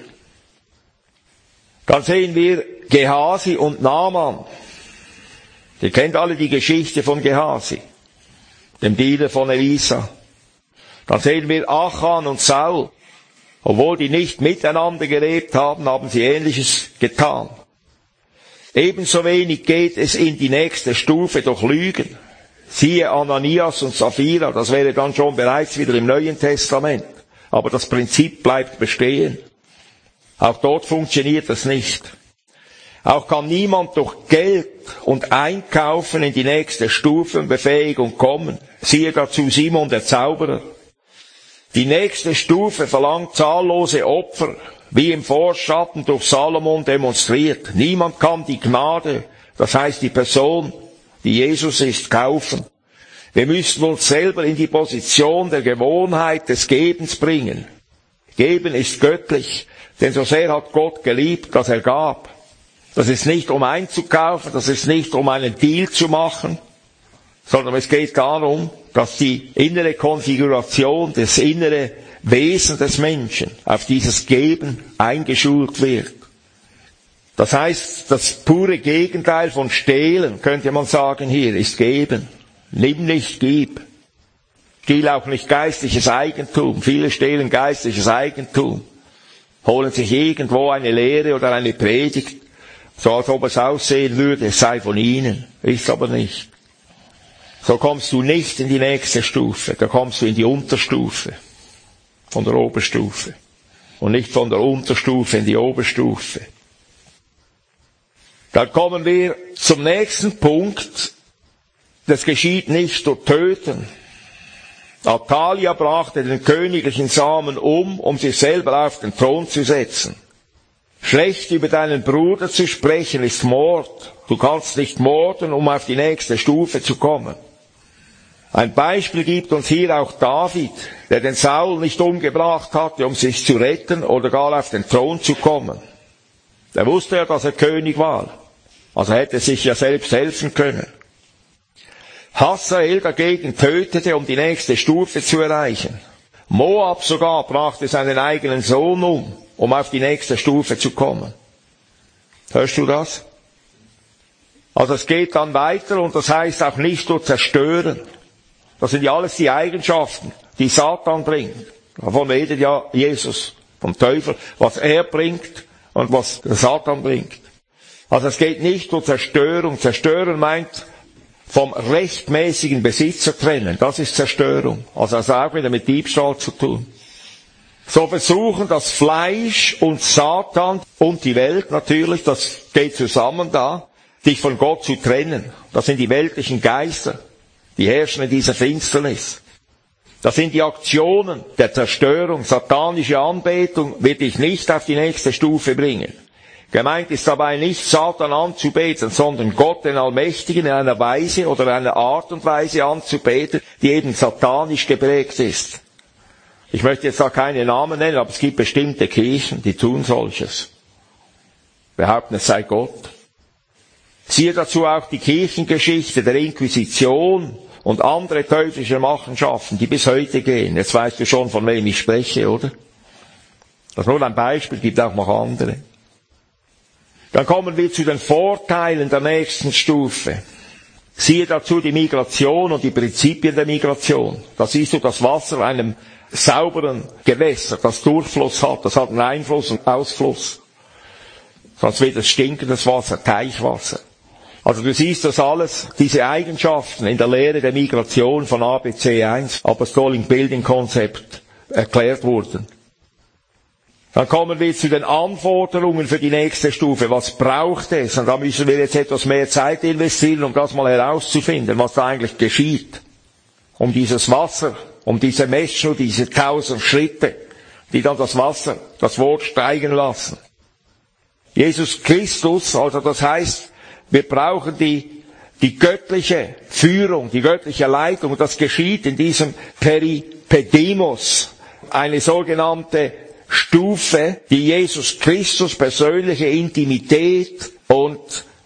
Dann sehen wir Gehasi und Naaman. Ihr kennt alle die Geschichte von Gehasi, dem Diener von Elisa. Dann sehen wir Achan und Saul. Obwohl die nicht miteinander gelebt haben, haben sie Ähnliches getan. Ebenso wenig geht es in die nächste Stufe durch Lügen. Siehe Ananias und Sapphira, das wäre dann schon bereits wieder im Neuen Testament. Aber das Prinzip bleibt bestehen. Auch dort funktioniert das nicht. Auch kann niemand durch Geld und Einkaufen in die nächste Stufe und Befähigung kommen. Siehe dazu Simon der Zauberer. Die nächste Stufe verlangt zahllose Opfer, wie im Vorschatten durch Salomon demonstriert. Niemand kann die Gnade, das heißt die Person, die Jesus ist, kaufen. Wir müssen uns selber in die Position der Gewohnheit des Gebens bringen. Geben ist göttlich, denn so sehr hat Gott geliebt, dass er gab. Das ist nicht um einzukaufen, das ist nicht um einen Deal zu machen, sondern es geht darum, dass die innere Konfiguration, das innere Wesen des Menschen auf dieses Geben eingeschult wird. Das heißt, das pure Gegenteil von Stehlen, könnte man sagen hier, ist Geben. Nimm nicht, gib. Stiehl auch nicht geistliches Eigentum. Viele stehlen geistliches Eigentum. Holen sich irgendwo eine Lehre oder eine Predigt, so als ob es aussehen würde, es sei von ihnen. Ist aber nicht. So kommst du nicht in die nächste Stufe, da kommst du in die Unterstufe von der Oberstufe und nicht von der Unterstufe in die Oberstufe. Dann kommen wir zum nächsten Punkt. Das geschieht nicht durch Töten. Athalia brachte den königlichen Samen um sich selber auf den Thron zu setzen. Schlecht über deinen Bruder zu sprechen ist Mord. Du kannst nicht morden, um auf die nächste Stufe zu kommen. Ein Beispiel gibt uns hier auch David, der den Saul nicht umgebracht hatte, um sich zu retten oder gar auf den Thron zu kommen. Der wusste ja, dass er König war. Also hätte sich ja selbst helfen können. Hazael dagegen tötete, um die nächste Stufe zu erreichen. Moab sogar brachte seinen eigenen Sohn um auf die nächste Stufe zu kommen. Hörst du das? Also es geht dann weiter und das heißt auch nicht durch Zerstören. Das sind ja alles die Eigenschaften, die Satan bringt. Davon redet ja Jesus vom Teufel, was er bringt und was der Satan bringt. Also es geht nicht durch Zerstörung. Zerstören meint vom rechtmäßigen Besitzer trennen. Das ist Zerstörung. Also das hat auch wieder mit Diebstahl zu tun. So versuchen das Fleisch und Satan und die Welt natürlich, das geht zusammen da, dich von Gott zu trennen. Das sind die weltlichen Geister, die herrschen in dieser Finsternis. Das sind die Aktionen der Zerstörung. Satanische Anbetung wird dich nicht auf die nächste Stufe bringen. Gemeint ist dabei nicht Satan anzubeten, sondern Gott, den Allmächtigen, in einer Weise oder einer Art und Weise anzubeten, die eben satanisch geprägt ist. Ich möchte jetzt da keine Namen nennen, aber es gibt bestimmte Kirchen, die tun solches. Behaupten, es sei Gott. Siehe dazu auch die Kirchengeschichte der Inquisition und andere teuflische Machenschaften, die bis heute gehen. Jetzt weißt du schon, von wem ich spreche, oder? Das ist nur ein Beispiel, gibt auch noch andere. Dann kommen wir zu den Vorteilen der nächsten Stufe. Siehe dazu die Migration und die Prinzipien der Migration. Da siehst du das Wasser einem sauberen Gewässer, das Durchfluss hat. Das hat einen Einfluss und Ausfluss. Sonst wird es stinkendes Wasser, Teichwasser. Also du siehst das alles, diese Eigenschaften in der Lehre der Migration von ABC1, Apostolic Building Concept, erklärt wurden. Dann kommen wir zu den Anforderungen für die nächste Stufe. Was braucht es? Und da müssen wir jetzt etwas mehr Zeit investieren, um das mal herauszufinden, was da eigentlich geschieht. Um dieses Wasser, um diese Messschnur, diese 1000 Schritte, die dann das Wasser, das Wort steigen lassen. Jesus Christus, also das heißt, wir brauchen die göttliche Führung, die göttliche Leitung. Und das geschieht in diesem Peripedimos, eine sogenannte Stufe, die Jesus Christus persönliche Intimität und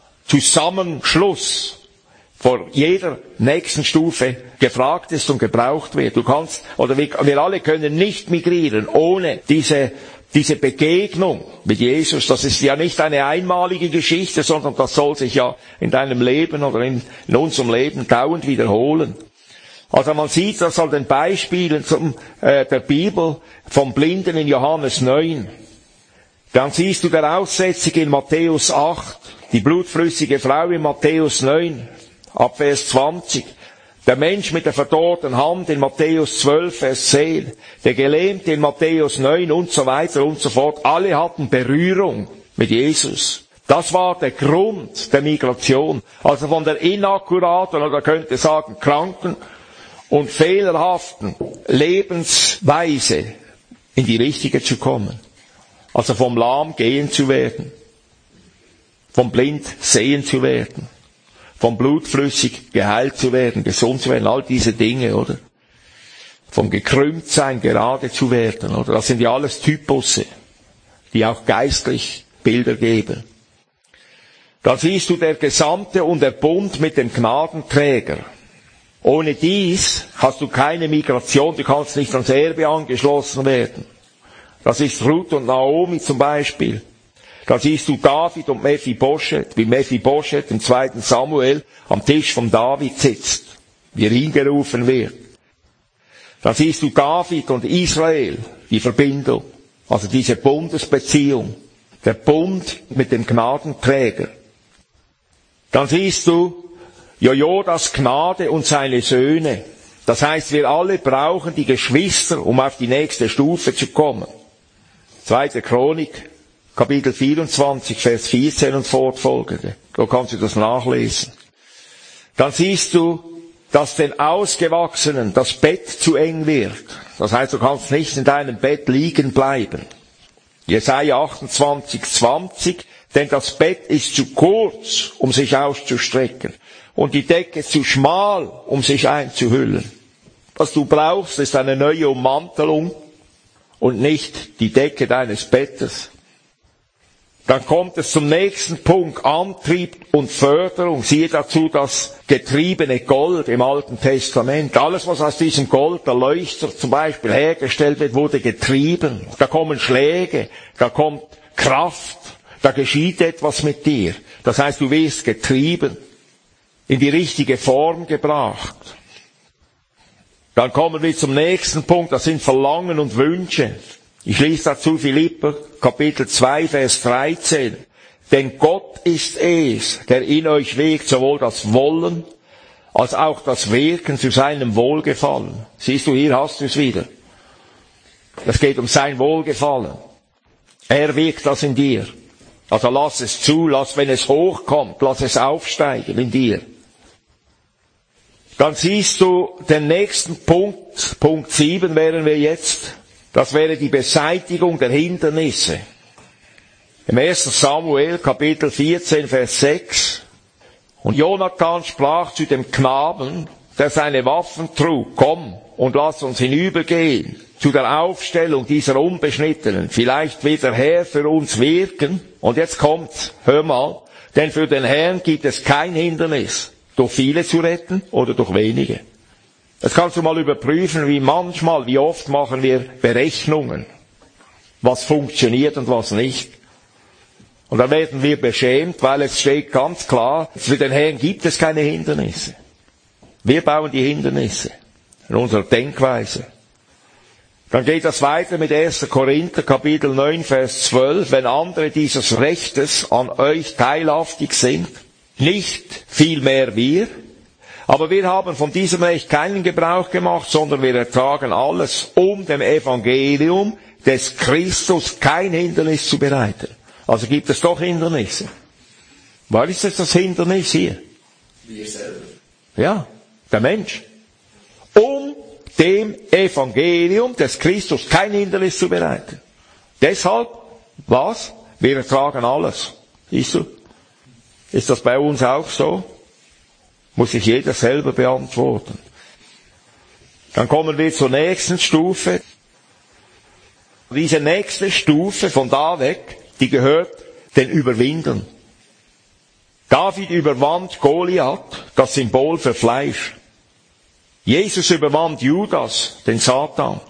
Zusammenschluss vor jeder nächsten Stufe gefragt ist und gebraucht wird. Du kannst, oder wir alle können nicht migrieren ohne diese Begegnung mit Jesus. Das ist ja nicht eine einmalige Geschichte, sondern das soll sich ja in deinem Leben oder in unserem Leben dauernd wiederholen. Also man sieht das an den Beispielen der Bibel vom Blinden in Johannes 9. Dann siehst du der Aussätzige in Matthäus 8, die blutflüssige Frau in Matthäus 9, ab Vers 20. Der Mensch mit der verdorrten Hand in Matthäus 12, Vers 10. Der Gelähmte in Matthäus 9 und so weiter und so fort. Alle hatten Berührung mit Jesus. Das war der Grund der Migration. Also von der inakkuraten, oder könnte sagen kranken und fehlerhaften Lebensweise in die richtige zu kommen. Also vom Lahm gehen zu werden. Vom Blind sehen zu werden. Vom blutflüssig geheilt zu werden, gesund zu werden, all diese Dinge, oder? Vom Gekrümmtsein gerade zu werden, oder? Das sind ja alles Typusse, die auch geistlich Bilder geben. Da siehst du der Gesandte und der Bund mit dem Gnadenträger. Ohne dies hast du keine Migration, du kannst nicht ans Erbe angeschlossen werden. Das ist Ruth und Naomi zum Beispiel. Da siehst du David und Mephibosheth, wie Mephibosheth im 2. Samuel am Tisch von David sitzt, wie er hingerufen wird. Da siehst du David und Israel, die Verbindung, also diese Bundesbeziehung, der Bund mit dem Gnadenträger. Dann siehst du Jojodas Gnade und seine Söhne. Das heißt, wir alle brauchen die Geschwister, um auf die nächste Stufe zu kommen. 2. Chronik, Kapitel 24, Vers 14 und fortfolgende. Da kannst du das nachlesen. Dann siehst du, dass den Ausgewachsenen das Bett zu eng wird. Das heißt, du kannst nicht in deinem Bett liegen bleiben. Jesaja 28, 20. Denn das Bett ist zu kurz, um sich auszustrecken. Und die Decke zu schmal, um sich einzuhüllen. Was du brauchst, ist eine neue Ummantelung und nicht die Decke deines Bettes. Dann kommt es zum nächsten Punkt, Antrieb und Förderung. Siehe dazu das getriebene Gold im Alten Testament. Alles, was aus diesem Gold, der Leuchter zum Beispiel, hergestellt wird, wurde getrieben. Da kommen Schläge, da kommt Kraft, da geschieht etwas mit dir. Das heißt, du wirst getrieben, in die richtige Form gebracht. Dann kommen wir zum nächsten Punkt, das sind Verlangen und Wünsche. Ich lese dazu Philipper, Kapitel 2, Vers 13. Denn Gott ist es, der in euch wirkt, sowohl das Wollen, als auch das Wirken zu seinem Wohlgefallen. Siehst du, hier hast du es wieder. Es geht um sein Wohlgefallen. Er wirkt das in dir. Also lass es zu, wenn es hochkommt, lass es aufsteigen in dir. Dann siehst du den nächsten Punkt, Punkt 7 wären wir jetzt. Das wäre die Beseitigung der Hindernisse. Im 1. Samuel, Kapitel 14, Vers 6. Und Jonathan sprach zu dem Knaben, der seine Waffen trug, komm und lass uns hinübergehen zu der Aufstellung dieser Unbeschnittenen. Vielleicht wird der Herr für uns wirken. Und jetzt kommt's, hör mal. Denn für den Herrn gibt es kein Hindernis, durch viele zu retten oder durch wenige. Das kannst du mal überprüfen, wie oft machen wir Berechnungen, was funktioniert und was nicht. Und dann werden wir beschämt, weil es steht ganz klar, für den Herrn gibt es keine Hindernisse. Wir bauen die Hindernisse in unserer Denkweise. Dann geht das weiter mit 1. Korinther, Kapitel 9, Vers 12. Wenn andere dieses Rechtes an euch teilhaftig sind, nicht vielmehr wir, aber wir haben von diesem Recht keinen Gebrauch gemacht, sondern wir ertragen alles, um dem Evangelium des Christus kein Hindernis zu bereiten. Also gibt es doch Hindernisse. Was ist das Hindernis hier? Wir selber. Ja, der Mensch. Um dem Evangelium des Christus kein Hindernis zu bereiten. Deshalb, was? Wir ertragen alles. Siehst du? Ist das bei uns auch so? Muss sich jeder selber beantworten. Dann kommen wir zur nächsten Stufe. Diese nächste Stufe von da weg, die gehört den Überwindern. David überwand Goliath, das Symbol für Fleisch. Jesus überwand Judas, den Satan.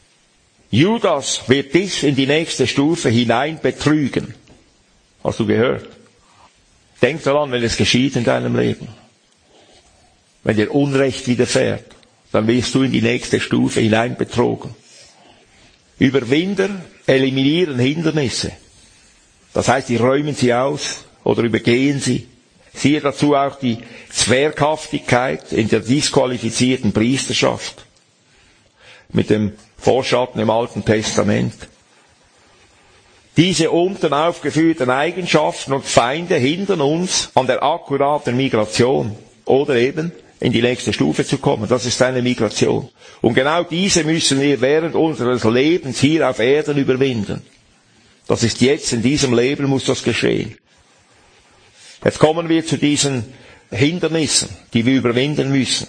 Judas wird dich in die nächste Stufe hinein betrügen. Hast du gehört? Denk daran, wenn es geschieht in deinem Leben. Wenn dir Unrecht widerfährt, dann wirst du in die nächste Stufe hinein betrogen. Überwinder eliminieren Hindernisse. Das heißt, die räumen sie aus oder übergehen sie. Siehe dazu auch die Zwerghaftigkeit in der disqualifizierten Priesterschaft. Mit dem Vorschatten im Alten Testament. Diese unten aufgeführten Eigenschaften und Feinde hindern uns an der akkuraten Migration. Oder eben in die nächste Stufe zu kommen. Das ist eine Migration. Und genau diese müssen wir während unseres Lebens hier auf Erden überwinden. Das ist jetzt, in diesem Leben muss das geschehen. Jetzt kommen wir zu diesen Hindernissen, die wir überwinden müssen.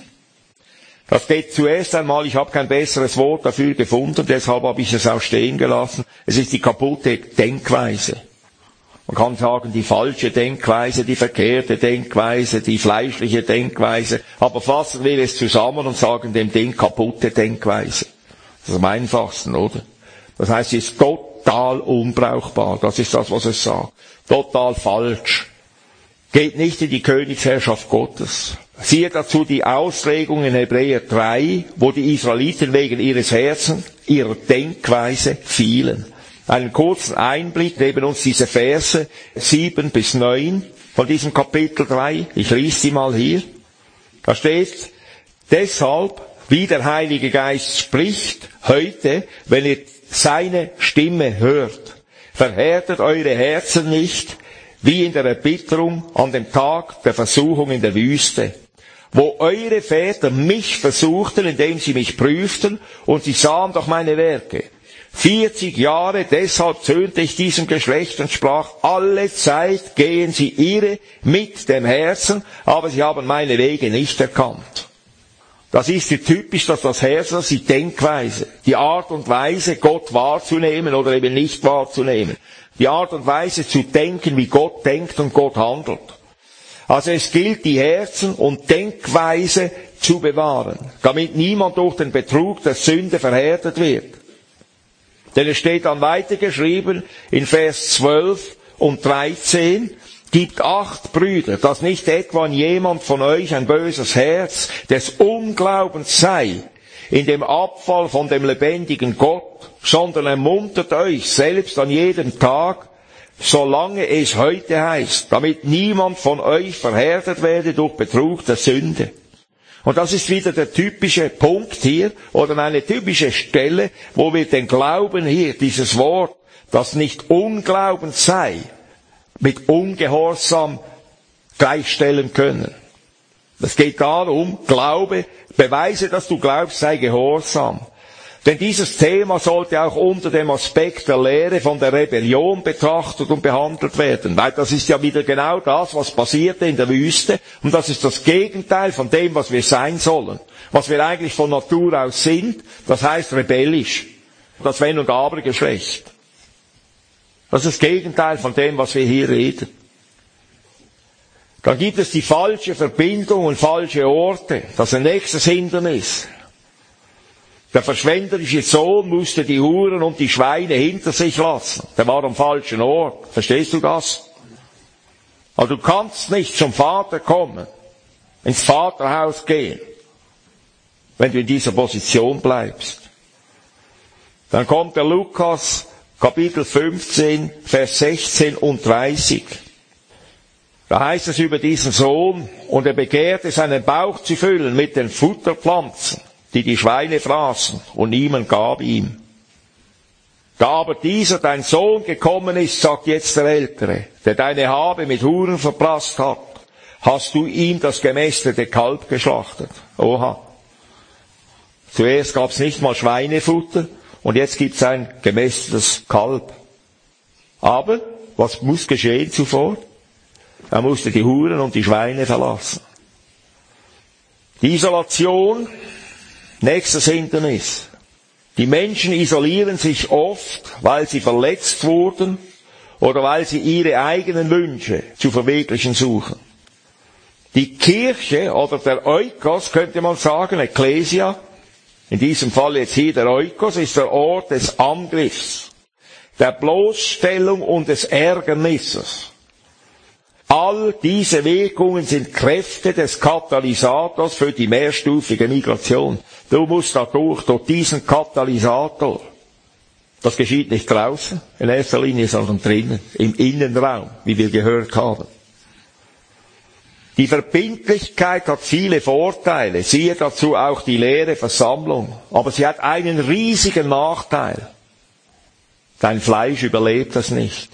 Das geht zuerst einmal, ich habe kein besseres Wort dafür gefunden, deshalb habe ich es auch stehen gelassen. Es ist die kaputte Denkweise. Man kann sagen, die falsche Denkweise, die verkehrte Denkweise, die fleischliche Denkweise. Aber fassen wir es zusammen und sagen dem Ding kaputte Denkweise. Das ist am einfachsten, oder? Das heißt, sie ist total unbrauchbar. Das ist das, was es sagt. Total falsch. Geht nicht in die Königsherrschaft Gottes. Siehe dazu die Auslegung in Hebräer 3, wo die Israeliten wegen ihres Herzens, ihrer Denkweise fielen. Einen kurzen Einblick geben uns diese Verse 7 bis 9 von diesem Kapitel 3. Ich lese sie mal hier. Da steht, deshalb, wie der Heilige Geist spricht, heute, wenn ihr seine Stimme hört, verhärtet eure Herzen nicht, wie in der Erbitterung an dem Tag der Versuchung in der Wüste, wo eure Väter mich versuchten, indem sie mich prüften, und sie sahen doch meine Werke. 40 Jahre, deshalb zürnte ich diesem Geschlecht und sprach, alle Zeit gehen sie irre mit dem Herzen, aber sie haben meine Wege nicht erkannt. Das ist typisch, dass das Herz, das ist die Denkweise, die Art und Weise, Gott wahrzunehmen oder eben nicht wahrzunehmen. Die Art und Weise zu denken, wie Gott denkt und Gott handelt. Also es gilt, die Herzen und Denkweise zu bewahren, damit niemand durch den Betrug der Sünde verhärtet wird. Denn es steht dann weitergeschrieben in Vers 12 und 13, Gibt Acht, Brüder, dass nicht etwa jemand von euch ein böses Herz des Unglaubens sei, in dem Abfall von dem lebendigen Gott, sondern ermuntert euch selbst an jedem Tag, solange es heute heißt, damit niemand von euch verhärtet werde durch Betrug der Sünde. Und das ist wieder der typische Punkt hier, oder eine typische Stelle, wo wir den Glauben hier, dieses Wort, das nicht Unglauben sei, mit Ungehorsam gleichstellen können. Es geht darum, Glaube, beweise, dass du glaubst, sei Gehorsam. Denn dieses Thema sollte auch unter dem Aspekt der Lehre von der Rebellion betrachtet und behandelt werden. Weil das ist ja wieder genau das, was passierte in der Wüste. Und das ist das Gegenteil von dem, was wir sein sollen. Was wir eigentlich von Natur aus sind, das heißt rebellisch. Das Wenn- und Aber-Geschlecht. Das ist das Gegenteil von dem, was wir hier reden. Dann gibt es die falsche Verbindung und falsche Orte. Das ist ein nächstes Hindernis. Der verschwenderische Sohn musste die Huren und die Schweine hinter sich lassen. Der war am falschen Ort. Verstehst du das? Also du kannst nicht zum Vater kommen, ins Vaterhaus gehen, wenn du in dieser Position bleibst. Dann kommt der Lukas, Kapitel 15, Vers 16 und 30. Da heißt es über diesen Sohn, und er begehrte seinen Bauch zu füllen mit den Futterpflanzen, die die Schweine fraßen, und niemand gab ihm. Da aber dieser, dein Sohn, gekommen ist, sagt jetzt der Ältere, der deine Habe mit Huren verprasst hat, hast du ihm das gemästete Kalb geschlachtet. Oha. Zuerst gab's nicht mal Schweinefutter, und jetzt gibt's ein gemästetes Kalb. Aber, was muss geschehen zuvor? Er musste die Huren und die Schweine verlassen. Die Isolation, nächstes Hindernis. Die Menschen isolieren sich oft, weil sie verletzt wurden oder weil sie ihre eigenen Wünsche zu verwirklichen suchen. Die Kirche oder der Oikos, könnte man sagen, Ekklesia, in diesem Fall jetzt hier der Oikos, ist der Ort des Angriffs, der Bloßstellung und des Ärgernisses. All diese Wirkungen sind Kräfte des Katalysators für die mehrstufige Migration. Du musst durch diesen Katalysator. Das geschieht nicht draußen, in erster Linie, sondern drinnen, im Innenraum, wie wir gehört haben. Die Verbindlichkeit hat viele Vorteile, siehe dazu auch die leere Versammlung. Aber sie hat einen riesigen Nachteil. Dein Fleisch überlebt das nicht.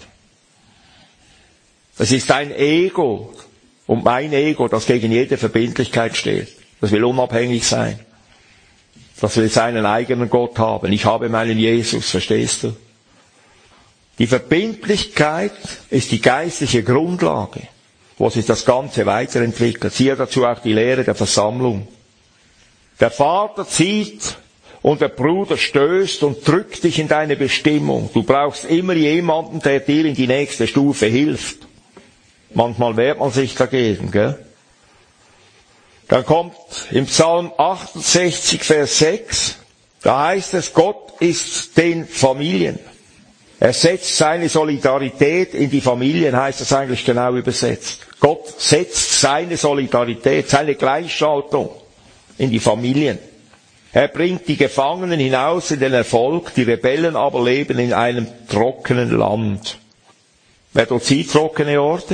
Es ist dein Ego und mein Ego, das gegen jede Verbindlichkeit steht. Das will unabhängig sein. Das will seinen eigenen Gott haben. Ich habe meinen Jesus, verstehst du? Die Verbindlichkeit ist die geistliche Grundlage, wo sich das Ganze weiterentwickelt. Siehe dazu auch die Lehre der Versammlung. Der Vater zieht und der Bruder stößt und drückt dich in deine Bestimmung. Du brauchst immer jemanden, der dir in die nächste Stufe hilft. Manchmal wehrt man sich dagegen, gell? Dann kommt im Psalm 68, Vers 6, da heißt es, Gott ist den Familien. Er setzt seine Solidarität in die Familien, heißt es eigentlich genau übersetzt. Gott setzt seine Solidarität, seine Gleichschaltung in die Familien. Er bringt die Gefangenen hinaus in den Erfolg, die Rebellen aber leben in einem trockenen Land. Wer dort sieht trockene Orte?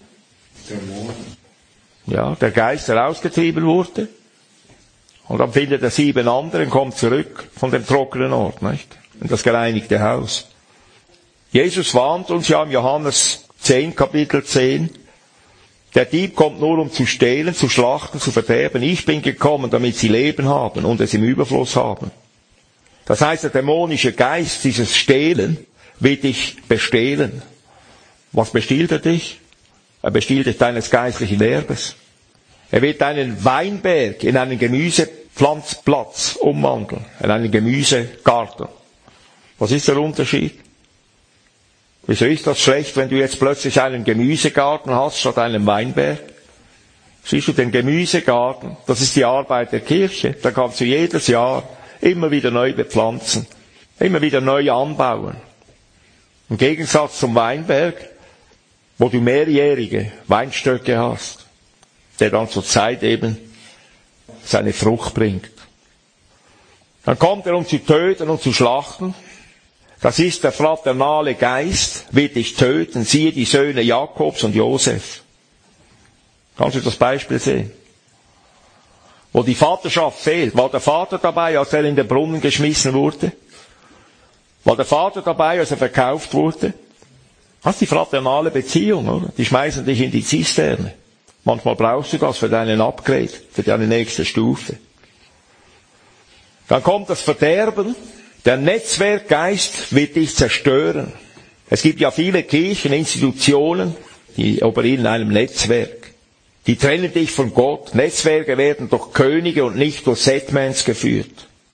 Ja, der Geist, der ausgetrieben wurde. Und dann findet er 7 andere und kommt zurück von dem trockenen Ort, nicht? In das gereinigte Haus. Jesus warnt uns ja im Johannes 10, Kapitel 10, der Dieb kommt nur, um zu stehlen, zu schlachten, zu verderben. Ich bin gekommen, damit sie Leben haben und es im Überfluss haben. Das heißt, der dämonische Geist, dieses Stehlen, will dich bestehlen. Was bestiehlt er dich? Er bestiehlt dich deines geistlichen Erbes. Er wird deinen Weinberg in einen Gemüsepflanzplatz umwandeln, in einen Gemüsegarten. Was ist der Unterschied? Wieso ist das schlecht, wenn du jetzt plötzlich einen Gemüsegarten hast statt einem Weinberg? Siehst du, den Gemüsegarten, das ist die Arbeit der Kirche. Da kannst du jedes Jahr immer wieder neu bepflanzen, immer wieder neu anbauen. Im Gegensatz zum Weinberg, wo du mehrjährige Weinstöcke hast, der dann zur Zeit eben seine Frucht bringt. Dann kommt er, um zu töten und zu schlachten. Das ist der fraternale Geist, wird dich töten. Siehe die Söhne Jakobs und Josef. Kannst du das Beispiel sehen? Wo die Vaterschaft fehlt. War der Vater dabei, als er in den Brunnen geschmissen wurde? War der Vater dabei, als er verkauft wurde? Das ist die fraternale Beziehung, oder? Die schmeißen dich in die Zisterne. Manchmal brauchst du das für deinen Upgrade, für deine nächste Stufe. Dann kommt das Verderben. Der Netzwerkgeist wird dich zerstören. Es gibt ja viele Kirchen, Institutionen, die operieren in einem Netzwerk. Die trennen dich von Gott. Netzwerke werden durch Könige und nicht durch Setmans geführt.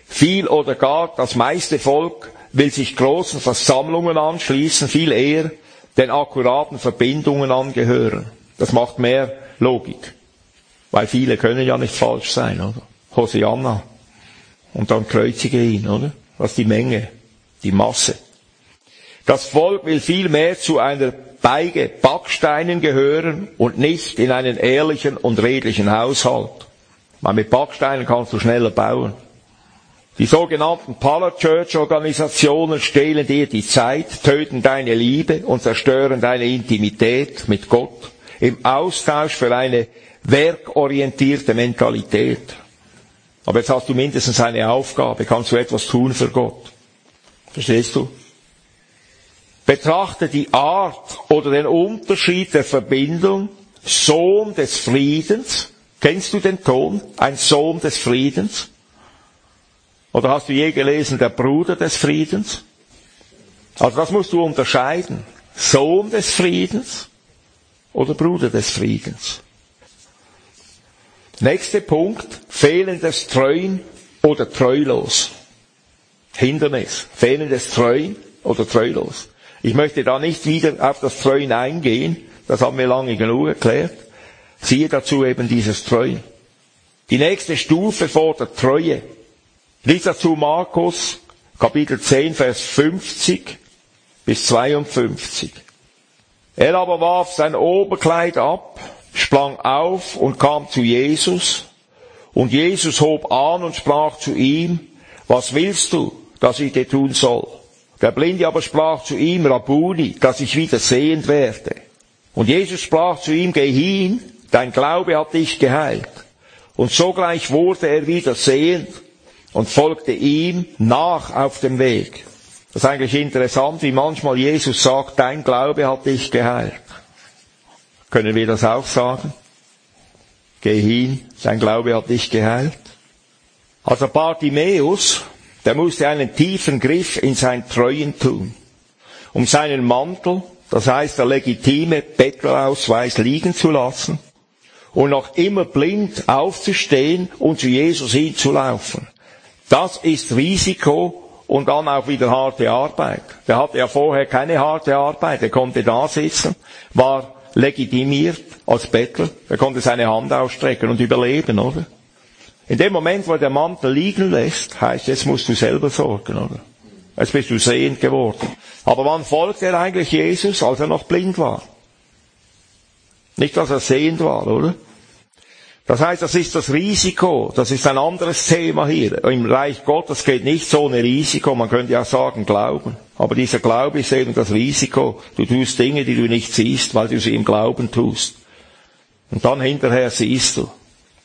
Viel oder gar das meiste Volk will sich großen Versammlungen anschließen, viel eher den akkuraten Verbindungen angehören. Das macht mehr Logik. Weil viele können ja nicht falsch sein, oder? Hosianna. Und dann kreuzige ihn, oder? Das ist die Menge, die Masse. Das Volk will vielmehr zu einer Beige Backsteinen gehören und nicht in einen ehrlichen und redlichen Haushalt. Weil mit Backsteinen kannst du schneller bauen. Die sogenannten Parachurch-Organisationen stehlen dir die Zeit, töten deine Liebe und zerstören deine Intimität mit Gott im Austausch für eine werkorientierte Mentalität. Aber jetzt hast du mindestens eine Aufgabe, kannst du etwas tun für Gott. Verstehst du? Betrachte die Art oder den Unterschied der Verbindung Sohn des Friedens. Kennst du den Ton? Ein Sohn des Friedens? Oder hast du je gelesen, der Bruder des Friedens? Also das musst du unterscheiden. Sohn des Friedens oder Bruder des Friedens. Nächster Punkt, fehlendes Treuen oder treulos. Hindernis, fehlendes Treuen oder treulos. Ich möchte da nicht wieder auf das Treuen eingehen, das haben wir lange genug erklärt. Siehe dazu eben dieses Treuen. Die nächste Stufe fordert Treue. Lies dazu Markus, Kapitel 10, Vers 50 bis 52. Er aber warf sein Oberkleid ab, sprang auf und kam zu Jesus. Und Jesus hob an und sprach zu ihm, was willst du, dass ich dir tun soll? Der Blinde aber sprach zu ihm, Rabbuni, dass ich wieder sehend werde. Und Jesus sprach zu ihm, geh hin, dein Glaube hat dich geheilt. Und sogleich wurde er wieder sehend und folgte ihm nach auf dem Weg. Das ist eigentlich interessant, wie manchmal Jesus sagt, dein Glaube hat dich geheilt. Können wir das auch sagen? Geh hin, dein Glaube hat dich geheilt. Also Bartimäus, der musste einen tiefen Griff in sein Treuen tun, um seinen Mantel, das heißt der legitime Bettelausweis, liegen zu lassen und noch immer blind aufzustehen und zu Jesus hinzulaufen. Das ist Risiko und dann auch wieder harte Arbeit. Der hatte ja vorher keine harte Arbeit, er konnte da sitzen, war legitimiert als Bettler, er konnte seine Hand ausstrecken und überleben, oder? In dem Moment, wo der Mantel liegen lässt, heißt, jetzt musst du selber sorgen, oder? Jetzt bist du sehend geworden. Aber wann folgt er eigentlich Jesus, als er noch blind war? Nicht, dass er sehend war, oder? Das heißt, das ist das Risiko, das ist ein anderes Thema hier. Im Reich Gottes geht nichts ohne Risiko, man könnte ja sagen Glauben. Aber dieser Glaube ist eben das Risiko. Du tust Dinge, die du nicht siehst, weil du sie im Glauben tust. Und dann hinterher siehst du.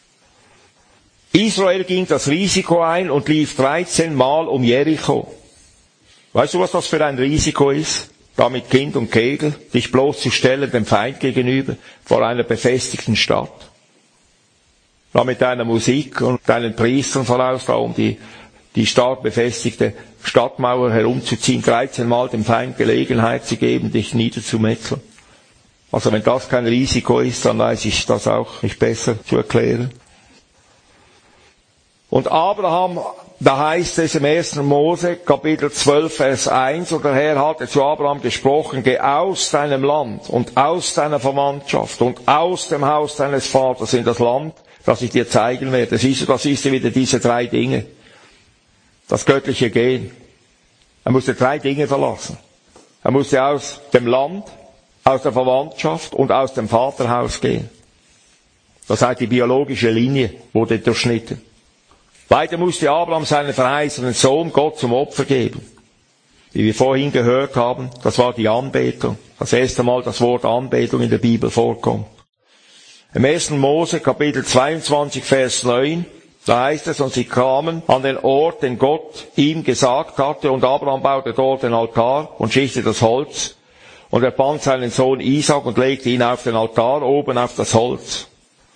Israel ging das Risiko ein und lief 13 Mal um Jericho. Weißt du, was das für ein Risiko ist? Da mit Kind und Kegel, dich bloßzustellen dem Feind gegenüber, vor einer befestigten Stadt. Da mit deiner Musik und deinen Priestern voraus, da um die stark befestigte Stadtmauer herumzuziehen, 13 Mal dem Feind Gelegenheit zu geben, dich niederzumetzeln. Also wenn das kein Risiko ist, dann weiß ich das auch nicht besser zu erklären. Und Abraham, da heißt es im 1. Mose, Kapitel 12, Vers 1, und der Herr hatte zu Abraham gesprochen, geh aus deinem Land und aus deiner Verwandtschaft und aus dem Haus deines Vaters in das Land, das ich dir zeigen werde. Siehst du, das ist wieder diese 3 Dinge. Das göttliche Gehen. Er musste 3 Dinge verlassen. Er musste aus dem Land, aus der Verwandtschaft und aus dem Vaterhaus gehen. Das heißt, die biologische Linie wurde durchschnitten. Weiter musste Abraham seinen verheißenen Sohn Gott zum Opfer geben. Wie wir vorhin gehört haben, das war die Anbetung. Das erste Mal das Wort Anbetung in der Bibel vorkommt. Im 1. Mose, Kapitel 22, Vers 9, da heißt es, und sie kamen an den Ort, den Gott ihm gesagt hatte, und Abraham baute dort den Altar und schichtete das Holz, und er band seinen Sohn Isaac und legte ihn auf den Altar oben auf das Holz.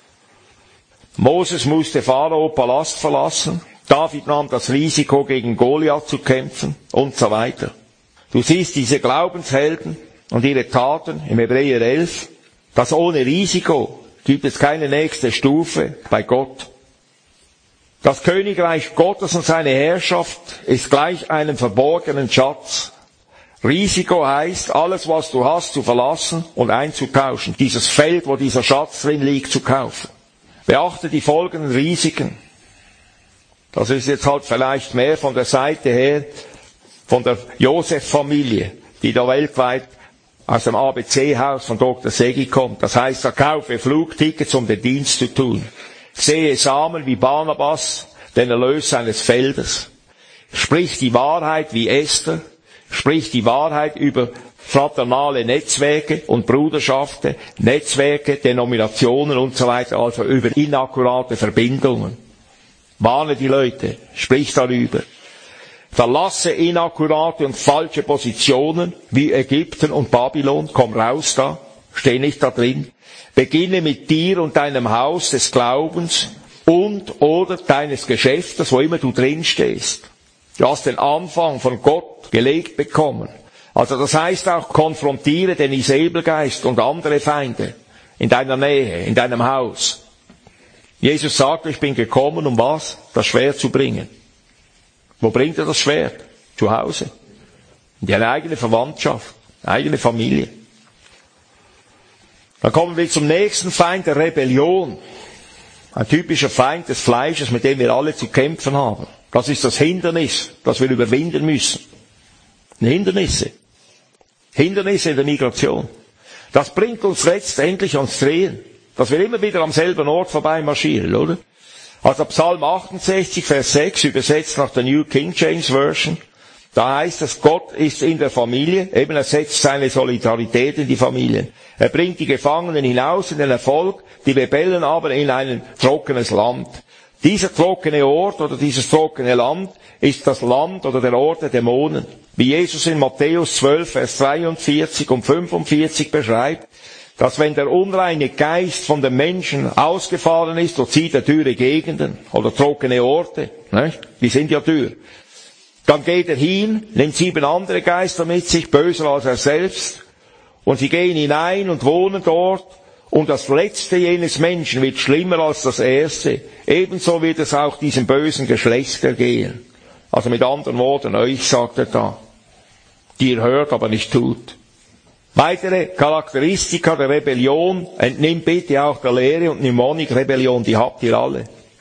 Moses musste Pharao Palast verlassen, David nahm das Risiko, gegen Goliath zu kämpfen und so weiter. Du siehst diese Glaubenshelden und ihre Taten im Hebräer 11, dass ohne Risiko gibt es keine nächste Stufe bei Gott. Das Königreich Gottes und seine Herrschaft ist gleich einem verborgenen Schatz. Risiko heißt, alles was du hast zu verlassen und einzutauschen. Dieses Feld, wo dieser Schatz drin liegt, zu kaufen. Beachte die folgenden Risiken. Das ist jetzt halt vielleicht mehr von der Seite her, von der Josef-Familie, die da weltweit aus dem ABC-Haus von Dr. Segi kommt. Das heißt, er kaufe Flugtickets, um den Dienst zu tun. Sehe Samen wie Barnabas, den Erlös seines Feldes. Sprich die Wahrheit wie Esther. Sprich die Wahrheit über fraternale Netzwerke und Bruderschaften, Netzwerke, Denominationen und so weiter, also über inakkurate Verbindungen. Warne die Leute, sprich darüber. Verlasse inakkurate und falsche Positionen wie Ägypten und Babylon, komm raus da, steh nicht da drin. Beginne mit dir und deinem Haus des Glaubens und oder deines Geschäftes, wo immer du drin stehst. Du hast den Anfang von Gott gelegt bekommen. Also das heißt auch, konfrontiere den Isabelgeist und andere Feinde in deiner Nähe, in deinem Haus. Jesus sagt, ich bin gekommen, um was? Das Schwert zu bringen. Wo bringt er das Schwert? Zu Hause. In deine eigene Verwandtschaft, eigene Familie. Dann kommen wir zum nächsten Feind, der Rebellion. Ein typischer Feind des Fleisches, mit dem wir alle zu kämpfen haben. Das ist das Hindernis, das wir überwinden müssen. Hindernisse. Hindernisse in der Migration. Das bringt uns letztendlich ans Drehen. Dass wir immer wieder am selben Ort vorbei marschieren, oder? Also Psalm 68, Vers 6, übersetzt nach der New King James Version. Da heißt es, Gott ist in der Familie, eben er setzt seine Solidarität in die Familien. Er bringt die Gefangenen hinaus in den Erfolg, die Rebellen aber in ein trockenes Land. Dieser trockene Ort oder dieses trockene Land ist das Land oder der Ort der Dämonen. Wie Jesus in Matthäus 12, Vers 43 und 45 beschreibt, dass wenn der unreine Geist von dem Menschen ausgefahren ist, so zieht er dürre Gegenden oder trockene Orte, nicht? Die sind ja dürr. Dann geht er hin, nimmt 7 andere Geister mit sich, böser als er selbst, und sie gehen hinein und wohnen dort, und das Letzte jenes Menschen wird schlimmer als das Erste. Ebenso wird es auch diesem bösen Geschlecht ergehen. Also mit anderen Worten, euch sagt er da, die ihr hört, aber nicht tut. Weitere Charakteristika der Rebellion, entnimmt bitte auch der Lehre und Mnemonic-Rebellion, die habt ihr alle.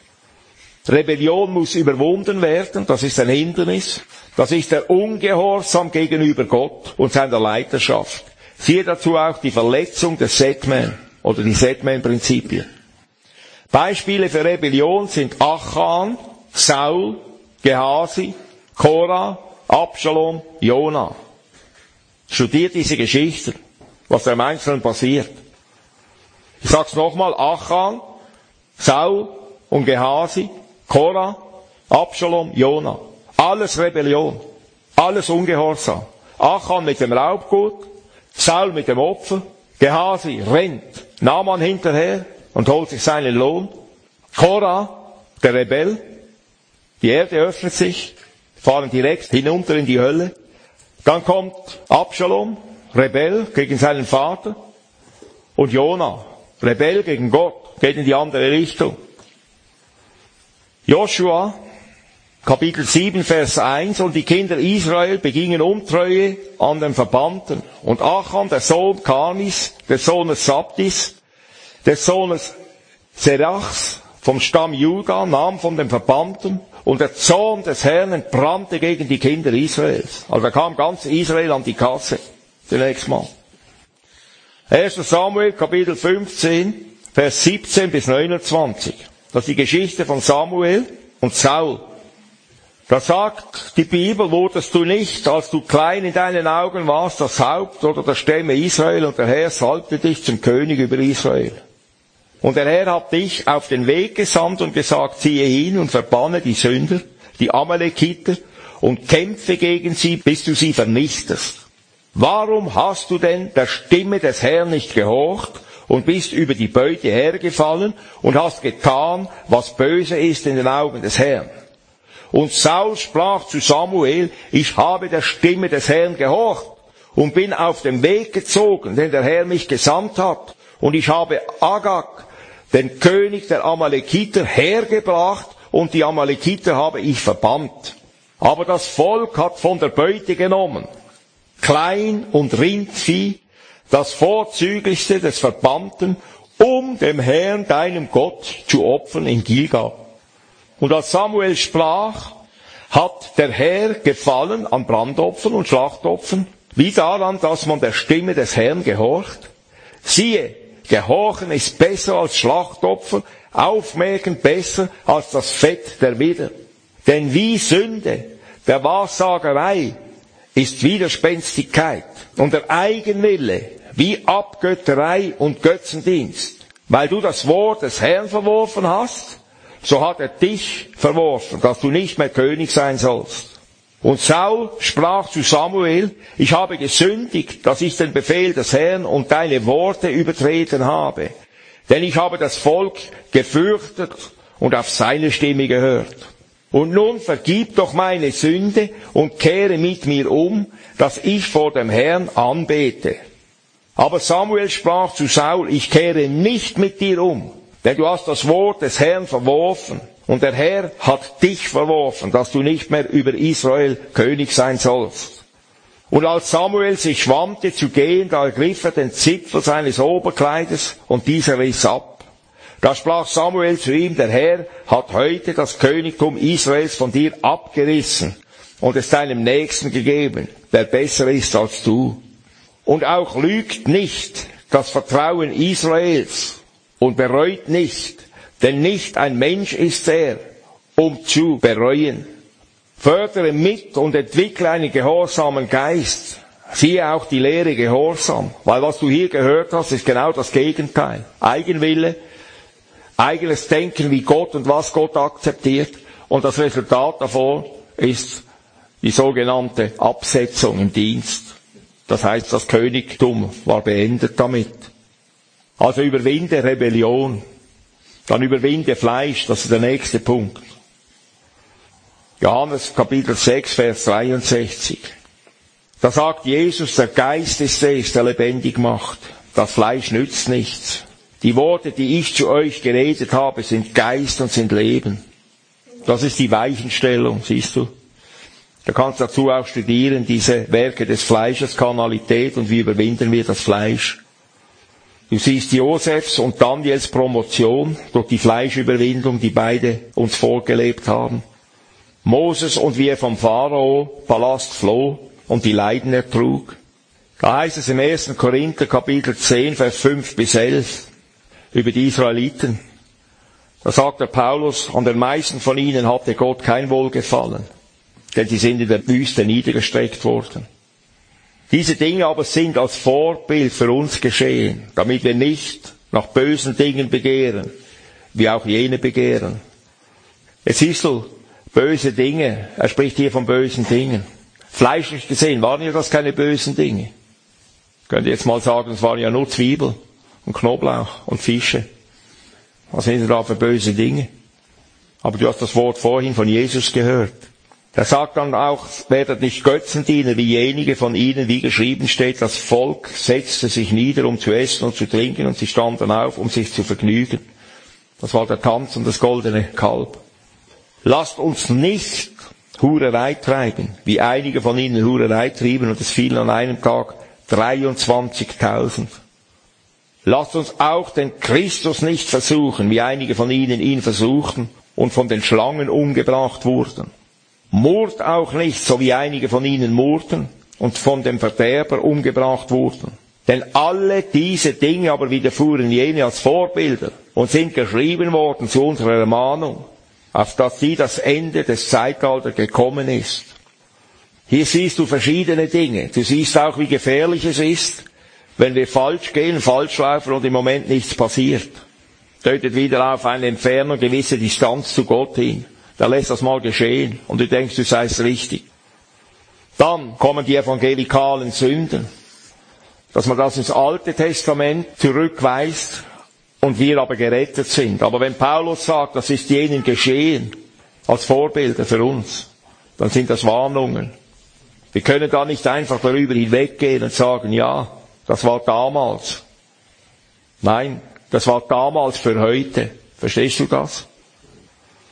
Rebellion muss überwunden werden, das ist ein Hindernis. Das ist der Ungehorsam gegenüber Gott und seiner Leiterschaft. Siehe dazu auch die Verletzung des Setman oder die Setman-Prinzipien. Beispiele für Rebellion sind Achan, Saul, Gehasi, Korah, Absalom, Jona. Studiert diese Geschichten, was da im Einzelnen passiert. Ich sag's nochmal, Achan, Saul und Gehasi, Korah, Absalom, Jona. Alles Rebellion, alles Ungehorsam. Achan mit dem Raubgut, Saul mit dem Opfer, Gehasi rennt Naaman hinterher und holt sich seinen Lohn. Korah, der Rebell, die Erde öffnet sich, fahren direkt hinunter in die Hölle. Dann kommt Absalom, Rebell gegen seinen Vater, und Jona, Rebell gegen Gott, geht in die andere Richtung. Joshua, Kapitel 7, Vers 1, und die Kinder Israel begingen Untreue an den Verbannten. Und Achan, der Sohn Karmis, des Sohnes Sabdis, des Sohnes Serachs, vom Stamm Juda, nahm von den Verbannten, und der Zorn des Herrn entbrannte gegen die Kinder Israels. Also da kam ganz Israel an die Kasse, zunächst mal. 1. Samuel, Kapitel 15, Vers 17 bis 29. Das ist die Geschichte von Samuel und Saul. Da sagt die Bibel, wurdest du nicht, als du klein in deinen Augen warst, das Haupt oder der Stämme Israel, und der Herr salbte dich zum König über Israel. Und der Herr hat dich auf den Weg gesandt und gesagt, ziehe hin und verbanne die Sünder, die Amalekiter, und kämpfe gegen sie, bis du sie vernichtest. Warum hast du denn der Stimme des Herrn nicht gehorcht und bist über die Beute hergefallen und hast getan, was böse ist in den Augen des Herrn? Und Saul sprach zu Samuel, ich habe der Stimme des Herrn gehorcht und bin auf den Weg gezogen, den der Herr mich gesandt hat. Und ich habe Agag, den König der Amalekiter, hergebracht und die Amalekiter habe ich verbannt. Aber das Volk hat von der Beute genommen, Klein- und Rindvieh, das Vorzüglichste des Verbannten, um dem Herrn, deinem Gott, zu opfern in Gilgal. Und als Samuel sprach, hat der Herr gefallen an Brandopfern und Schlachtopfern, wie daran, dass man der Stimme des Herrn gehorcht. Siehe, Gehorchen ist besser als Schlachtopfer, Aufmerken besser als das Fett der Widder. Denn wie Sünde der Wahrsagerei ist Widerspenstigkeit und der Eigenwille wie Abgötterei und Götzendienst. Weil du das Wort des Herrn verworfen hast, so hat er dich verworfen, dass du nicht mehr König sein sollst. Und Saul sprach zu Samuel, ich habe gesündigt, dass ich den Befehl des Herrn und deine Worte übertreten habe. Denn ich habe das Volk gefürchtet und auf seine Stimme gehört. Und nun vergib doch meine Sünde und kehre mit mir um, dass ich vor dem Herrn anbete. Aber Samuel sprach zu Saul, ich kehre nicht mit dir um, denn du hast das Wort des Herrn verworfen. Und der Herr hat dich verworfen, dass du nicht mehr über Israel König sein sollst. Und als Samuel sich wandte zu gehen, da ergriff er den Zipfel seines Oberkleides und dieser riss ab. Da sprach Samuel zu ihm, der Herr hat heute das Königtum Israels von dir abgerissen und es deinem Nächsten gegeben, der besser ist als du. Und auch lügt nicht das Vertrauen Israels und bereut nicht, denn nicht ein Mensch ist er, um zu bereuen. Fördere mit und entwickle einen gehorsamen Geist. Siehe auch die Lehre Gehorsam, weil was du hier gehört hast, ist genau das Gegenteil. Eigenwille, eigenes Denken, wie Gott und was Gott akzeptiert. Und das Resultat davon ist die sogenannte Absetzung im Dienst. Das heißt, das Königtum war beendet damit. Also überwinde Rebellion. Dann überwinde Fleisch, das ist der nächste Punkt. Johannes Kapitel 6, Vers 63. Da sagt Jesus, der Geist ist es, der lebendig macht. Das Fleisch nützt nichts. Die Worte, die ich zu euch geredet habe, sind Geist und sind Leben. Das ist die Weichenstellung, siehst du. Du kannst dazu auch studieren, diese Werke des Fleisches, Karnalität und wie überwinden wir das Fleisch. Du siehst Josefs und Daniels Promotion durch die Fleischüberwindung, die beide uns vorgelebt haben. Moses und wie er vom Pharao Palast floh und die Leiden ertrug. Da heißt es im 1. Korinther Kapitel 10, Vers 5 bis 11 über die Israeliten. Da sagt der Paulus, an den meisten von ihnen hatte Gott kein Wohlgefallen, denn sie sind in der Wüste niedergestreckt worden. Diese Dinge aber sind als Vorbild für uns geschehen, damit wir nicht nach bösen Dingen begehren, wie auch jene begehren. Jetzt siehst du, böse Dinge, er spricht hier von bösen Dingen. Fleischlich gesehen waren ja das keine bösen Dinge. Ich könnte jetzt mal sagen, es waren ja nur Zwiebel und Knoblauch und Fische. Was sind da für böse Dinge? Aber du hast das Wort vorhin von Jesus gehört. Er sagt dann auch, werdet nicht Götzendiener wie jenige von ihnen, wie geschrieben steht, das Volk setzte sich nieder, um zu essen und zu trinken, und sie standen auf, um sich zu vergnügen. Das war der Tanz und das goldene Kalb. Lasst uns nicht Hurerei treiben, wie einige von ihnen Hurerei trieben, und es fielen an einem Tag 23.000. Lasst uns auch den Christus nicht versuchen, wie einige von ihnen ihn versuchten und von den Schlangen umgebracht wurden. Murrt auch nicht, so wie einige von ihnen murrten und von dem Verderber umgebracht wurden. Denn alle diese Dinge aber widerfuhren jene als Vorbilder und sind geschrieben worden zu unserer Ermahnung, auf dass das Ende des Zeitalters gekommen ist. Hier siehst du verschiedene Dinge. Du siehst auch, wie gefährlich es ist, wenn wir falsch gehen, falsch laufen und im Moment nichts passiert. Deutet wieder auf eine Entfernung, gewisse Distanz zu Gott hin. Da lässt das mal geschehen und du denkst, du seist richtig. Dann kommen die evangelikalen Sünden, dass man das ins Alte Testament zurückweist und wir aber gerettet sind. Aber wenn Paulus sagt, das ist jenen geschehen, als Vorbilder für uns, dann sind das Warnungen. Wir können da nicht einfach darüber hinweggehen und sagen, ja, das war damals. Nein, das war damals für heute. Verstehst du das?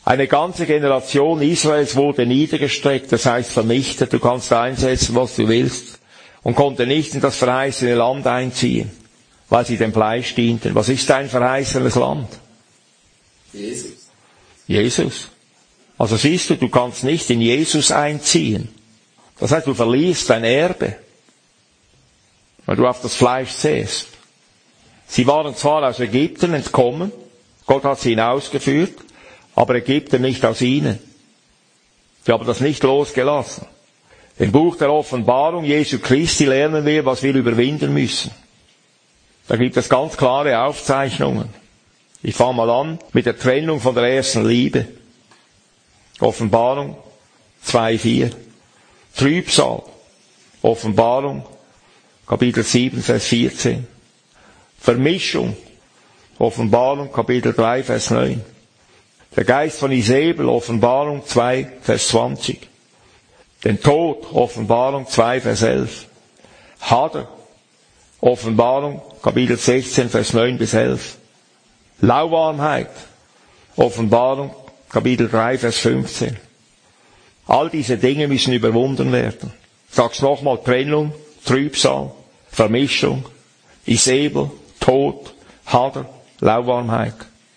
Eine ganze Generation Israels wurde niedergestreckt, das heißt vernichtet, du kannst einsetzen, was du willst, und konnte nicht in das verheißene Land einziehen, weil sie dem Fleisch dienten. Was ist dein verheißenes Land? Jesus. Jesus. Also siehst du, du kannst nicht in Jesus einziehen. Das heißt, du verlierst dein Erbe, weil du auf das Fleisch zählst. Sie waren zwar aus Ägypten entkommen, Gott hat sie hinausgeführt, aber Ägypten nicht aus ihnen. Sie haben das nicht losgelassen. Im Buch der Offenbarung Jesu Christi lernen wir, was wir überwinden müssen. Da gibt es ganz klare Aufzeichnungen. Ich fange mal an mit der Trennung von der ersten Liebe. Offenbarung 2,4. Trübsal. Offenbarung Kapitel 7, Vers 14. Vermischung. Offenbarung Kapitel 3, Vers 9. Der Geist von Isabel, Offenbarung 2, Vers 20. Den Tod, Offenbarung 2, Vers 11. Hader, Offenbarung, Kapitel 16, Vers 9 bis 11. Lauwarmheit, Offenbarung, Kapitel 3, Vers 15. All diese Dinge müssen überwunden werden. Ich sag's nochmal, Trennung, Trübsal, Vermischung, Isabel, Tod, Hader, Lauwarmheit.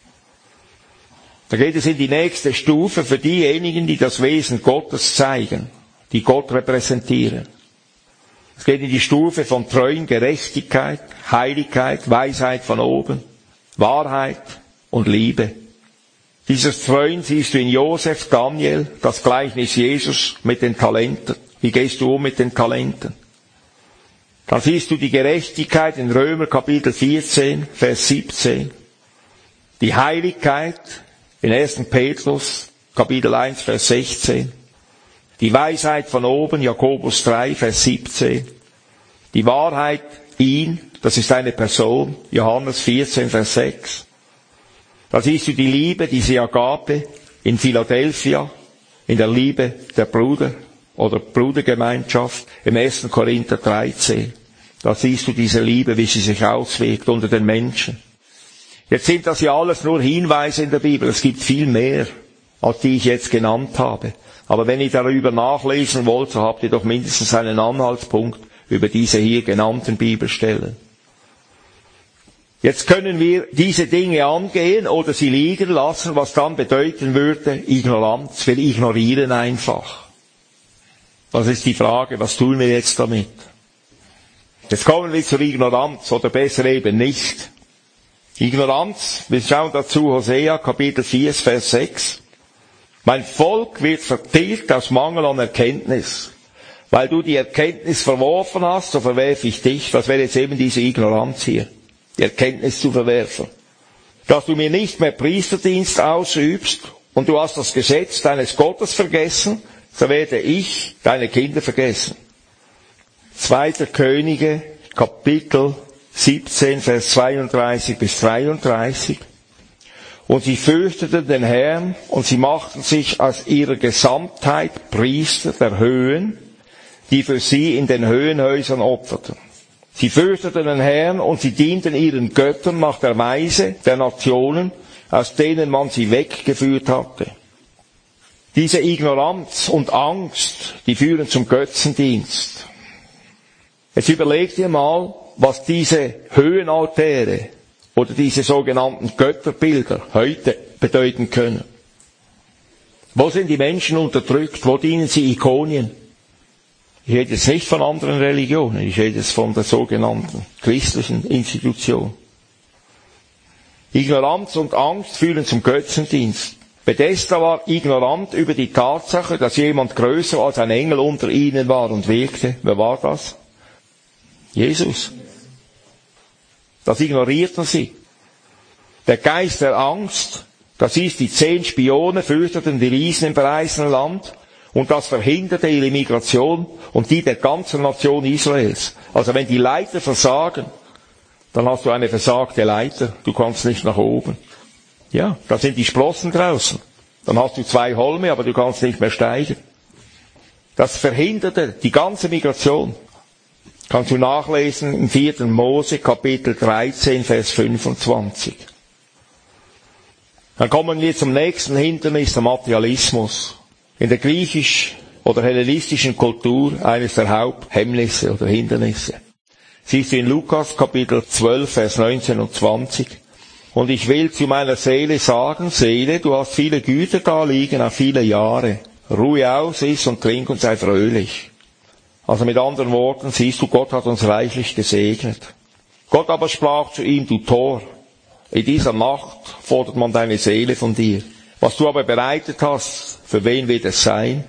Da geht es in die nächste Stufe für diejenigen, die das Wesen Gottes zeigen, die Gott repräsentieren. Es geht in die Stufe von Treuen, Gerechtigkeit, Heiligkeit, Weisheit von oben, Wahrheit und Liebe. Dieses Treuen siehst du in Josef, Daniel, das Gleichnis Jesus mit den Talenten. Wie gehst du um mit den Talenten? Dann siehst du die Gerechtigkeit in Römer Kapitel 14, Vers 17. Die Heiligkeit in 1. Petrus Kapitel 1, Vers 16. Die Weisheit von oben, Jakobus 3, Vers 17. Die Wahrheit, ihn, das ist eine Person, Johannes 14, Vers 6. Da siehst du die Liebe, diese Agape in Philadelphia, in der Liebe der Bruder oder Brudergemeinschaft im 1. Korinther 13. Da siehst du diese Liebe, wie sie sich auswirkt unter den Menschen. Jetzt sind das ja alles nur Hinweise in der Bibel. Es gibt viel mehr, als die ich jetzt genannt habe. Aber wenn ihr darüber nachlesen wollt, so habt ihr doch mindestens einen Anhaltspunkt über diese hier genannten Bibelstellen. Jetzt können wir diese Dinge angehen oder sie liegen lassen, was dann bedeuten würde, Ignoranz. Wir ignorieren einfach. Das ist die Frage, was tun wir jetzt damit? Jetzt kommen wir zur Ignoranz, oder besser eben nicht. Ignoranz, wir schauen dazu Hosea, Kapitel 4, Vers 6. Mein Volk wird vertilgt aus Mangel an Erkenntnis. Weil du die Erkenntnis verworfen hast, so verwerfe ich dich. Das wäre jetzt eben diese Ignoranz hier. Die Erkenntnis zu verwerfen. Dass du mir nicht mehr Priesterdienst ausübst und du hast das Gesetz deines Gottes vergessen, so werde ich deine Kinder vergessen. 2. Könige, Kapitel 17, Vers 32 bis 33. Und sie fürchteten den Herrn und sie machten sich aus ihrer Gesamtheit Priester der Höhen, die für sie in den Höhenhäusern opferten. Sie fürchteten den Herrn und sie dienten ihren Göttern nach der Weise der Nationen, aus denen man sie weggeführt hatte. Diese Ignoranz und Angst, die führen zum Götzendienst. Jetzt überleg dir mal, was diese Höhenaltäre oder diese sogenannten Götterbilder heute bedeuten können. Wo sind die Menschen unterdrückt? Wo dienen sie Ikonien? Ich rede jetzt nicht von anderen Religionen, ich rede jetzt von der sogenannten christlichen Institution. Ignoranz und Angst führen zum Götzendienst. Bethesda war ignorant über die Tatsache, dass jemand größer als ein Engel unter ihnen war und wirkte. Wer war das? Jesus. Das ignorierten sie. Der Geist der Angst, das ist die 10 Spione, fürchteten die Riesen im verheißenen Land. Und das verhinderte ihre Migration und die der ganzen Nation Israels. Also wenn die Leiter versagen, dann hast du eine versagte Leiter. Du kannst nicht nach oben. Ja, dann sind die Sprossen draußen. Dann hast du 2 Holme, aber du kannst nicht mehr steigen. Das verhinderte die ganze Migration. Kannst du nachlesen im 4. Mose, Kapitel 13, Vers 25. Dann kommen wir zum nächsten Hindernis, der Materialismus. In der griechisch- oder hellenistischen Kultur eines der Haupthemmnisse oder Hindernisse. Siehst du in Lukas Kapitel 12, Vers 19 und 20. Und ich will zu meiner Seele sagen, Seele, du hast viele Güter da liegen auf viele Jahre. Ruhe aus, iss und trink und sei fröhlich. Also mit anderen Worten, siehst du, Gott hat uns reichlich gesegnet. Gott aber sprach zu ihm, du Tor, in dieser Nacht fordert man deine Seele von dir. Was du aber bereitet hast, für wen wird es sein?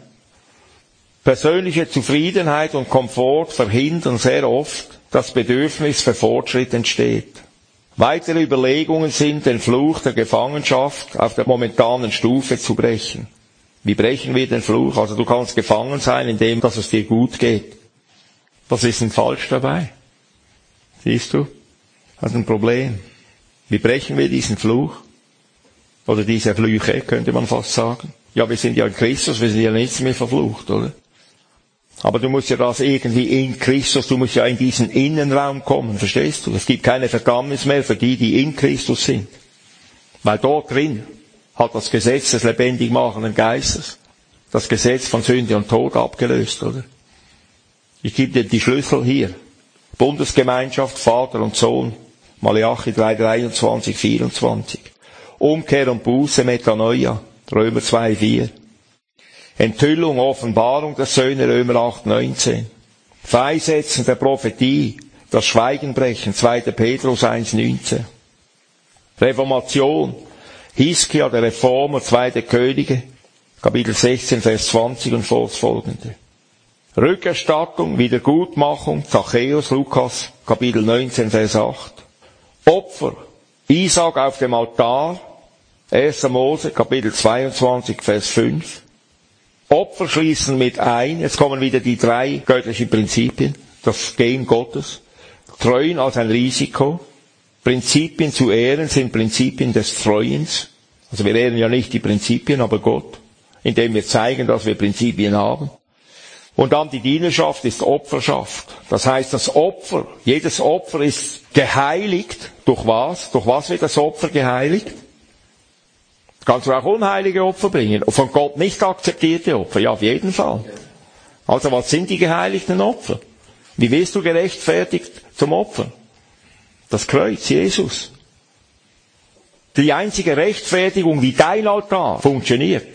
Persönliche Zufriedenheit und Komfort verhindern sehr oft, dass Bedürfnis für Fortschritt entsteht. Weitere Überlegungen sind, den Fluch der Gefangenschaft auf der momentanen Stufe zu brechen. Wie brechen wir den Fluch? Also du kannst gefangen sein, indem dass es dir gut geht. Was ist denn falsch dabei? Siehst du? Das ist ein Problem. Wie brechen wir diesen Fluch? Oder diese Flüche, könnte man fast sagen. Ja, wir sind ja in Christus, wir sind ja nichts mehr verflucht, oder? Aber du musst ja das irgendwie in Christus, du musst ja in diesen Innenraum kommen, verstehst du? Es gibt keine Verdammnis mehr für die, die in Christus sind. Weil dort drin hat das Gesetz des lebendig machenden Geistes das Gesetz von Sünde und Tod abgelöst, oder? Ich gebe dir die Schlüssel hier. Bundesgemeinschaft, Vater und Sohn, Malachi 3, 23, 24. Umkehr und Buße, Metanoia, Römer 2, 4. Enthüllung, Offenbarung der Söhne, Römer 8, 19. Freisetzen der Prophetie, das Schweigen brechen, 2. Petrus 1, 19. Reformation, Hiskia, der Reformer, 2. Könige, Kapitel 16, Vers 20 und fortfolgende. Rückerstattung, Wiedergutmachung, Zachäus, Lukas, Kapitel 19, Vers 8. Opfer, Isaac auf dem Altar, 1. Mose, Kapitel 22, Vers 5. Opfer schließen mit ein, jetzt kommen wieder die 3 göttlichen Prinzipien, das Gehen Gottes, Treuen als ein Risiko, Prinzipien zu ehren sind Prinzipien des Treuens, also wir ehren ja nicht die Prinzipien, aber Gott, indem wir zeigen, dass wir Prinzipien haben. Und dann die Dienerschaft ist Opferschaft, das heißt das Opfer, jedes Opfer ist geheiligt, durch was? Durch was wird das Opfer geheiligt? Kannst du auch unheilige Opfer bringen? Von Gott nicht akzeptierte Opfer? Ja, auf jeden Fall. Also was sind die geheiligten Opfer? Wie wirst du gerechtfertigt zum Opfer? Das Kreuz, Jesus. Die einzige Rechtfertigung, wie dein Altar funktioniert.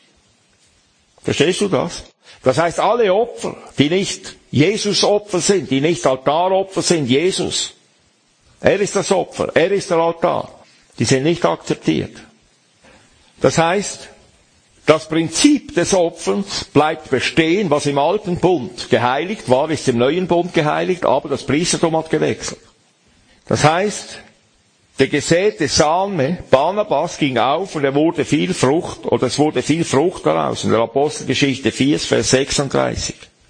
Verstehst du das? Das heißt, alle Opfer, die nicht Jesus-Opfer sind, die nicht Altaropfer sind, Jesus. Er ist das Opfer, er ist der Altar. Die sind nicht akzeptiert. Das heißt, das Prinzip des Opferns bleibt bestehen, was im alten Bund geheiligt war, ist im neuen Bund geheiligt, aber das Priestertum hat gewechselt. Das heißt, der gesäte Same, Barnabas, ging auf und es wurde viel Frucht daraus, in der Apostelgeschichte 4, Vers 36.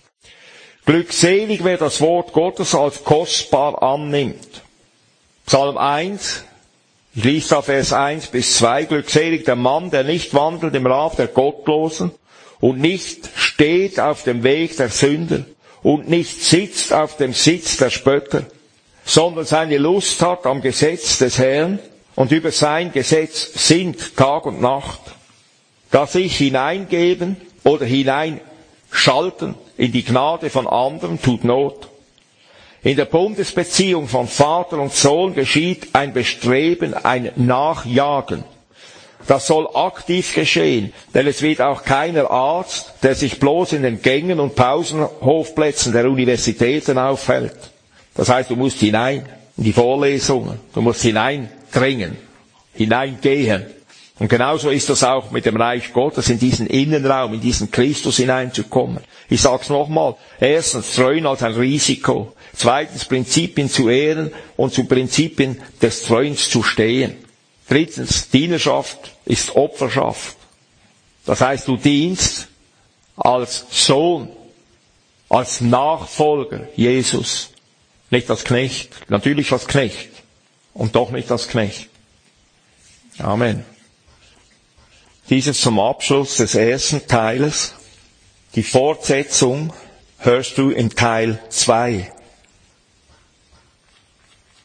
Glückselig, wer das Wort Gottes als kostbar annimmt. Psalm 1, ich lese da Vers 1 bis 2, glückselig der Mann, der nicht wandelt im Rat der Gottlosen und nicht steht auf dem Weg der Sünder und nicht sitzt auf dem Sitz der Spötter, sondern seine Lust hat am Gesetz des Herrn und über sein Gesetz sinnt Tag und Nacht. Das sich hineingeben oder hineinschalten in die Gnade von anderen tut Not. In der Bundesbeziehung von Vater und Sohn geschieht ein Bestreben, ein Nachjagen. Das soll aktiv geschehen, denn es wird auch keiner Arzt, der sich bloß in den Gängen und Pausenhofplätzen der Universitäten aufhält. Das heißt, du musst hinein in die Vorlesungen, du musst hineindringen, hineingehen. Und genauso ist das auch mit dem Reich Gottes, in diesen Innenraum, in diesen Christus hineinzukommen. Ich sag's nochmal. Erstens, Treuen als ein Risiko. Zweitens, Prinzipien zu ehren und zu Prinzipien des Treuens zu stehen. Drittens, Dienerschaft ist Opferschaft. Das heißt, du dienst als Sohn, als Nachfolger Jesus. Nicht als Knecht. Natürlich als Knecht. Und doch nicht als Knecht. Amen. Dieses zum Abschluss des ersten Teiles. Die Fortsetzung hörst du im Teil 2.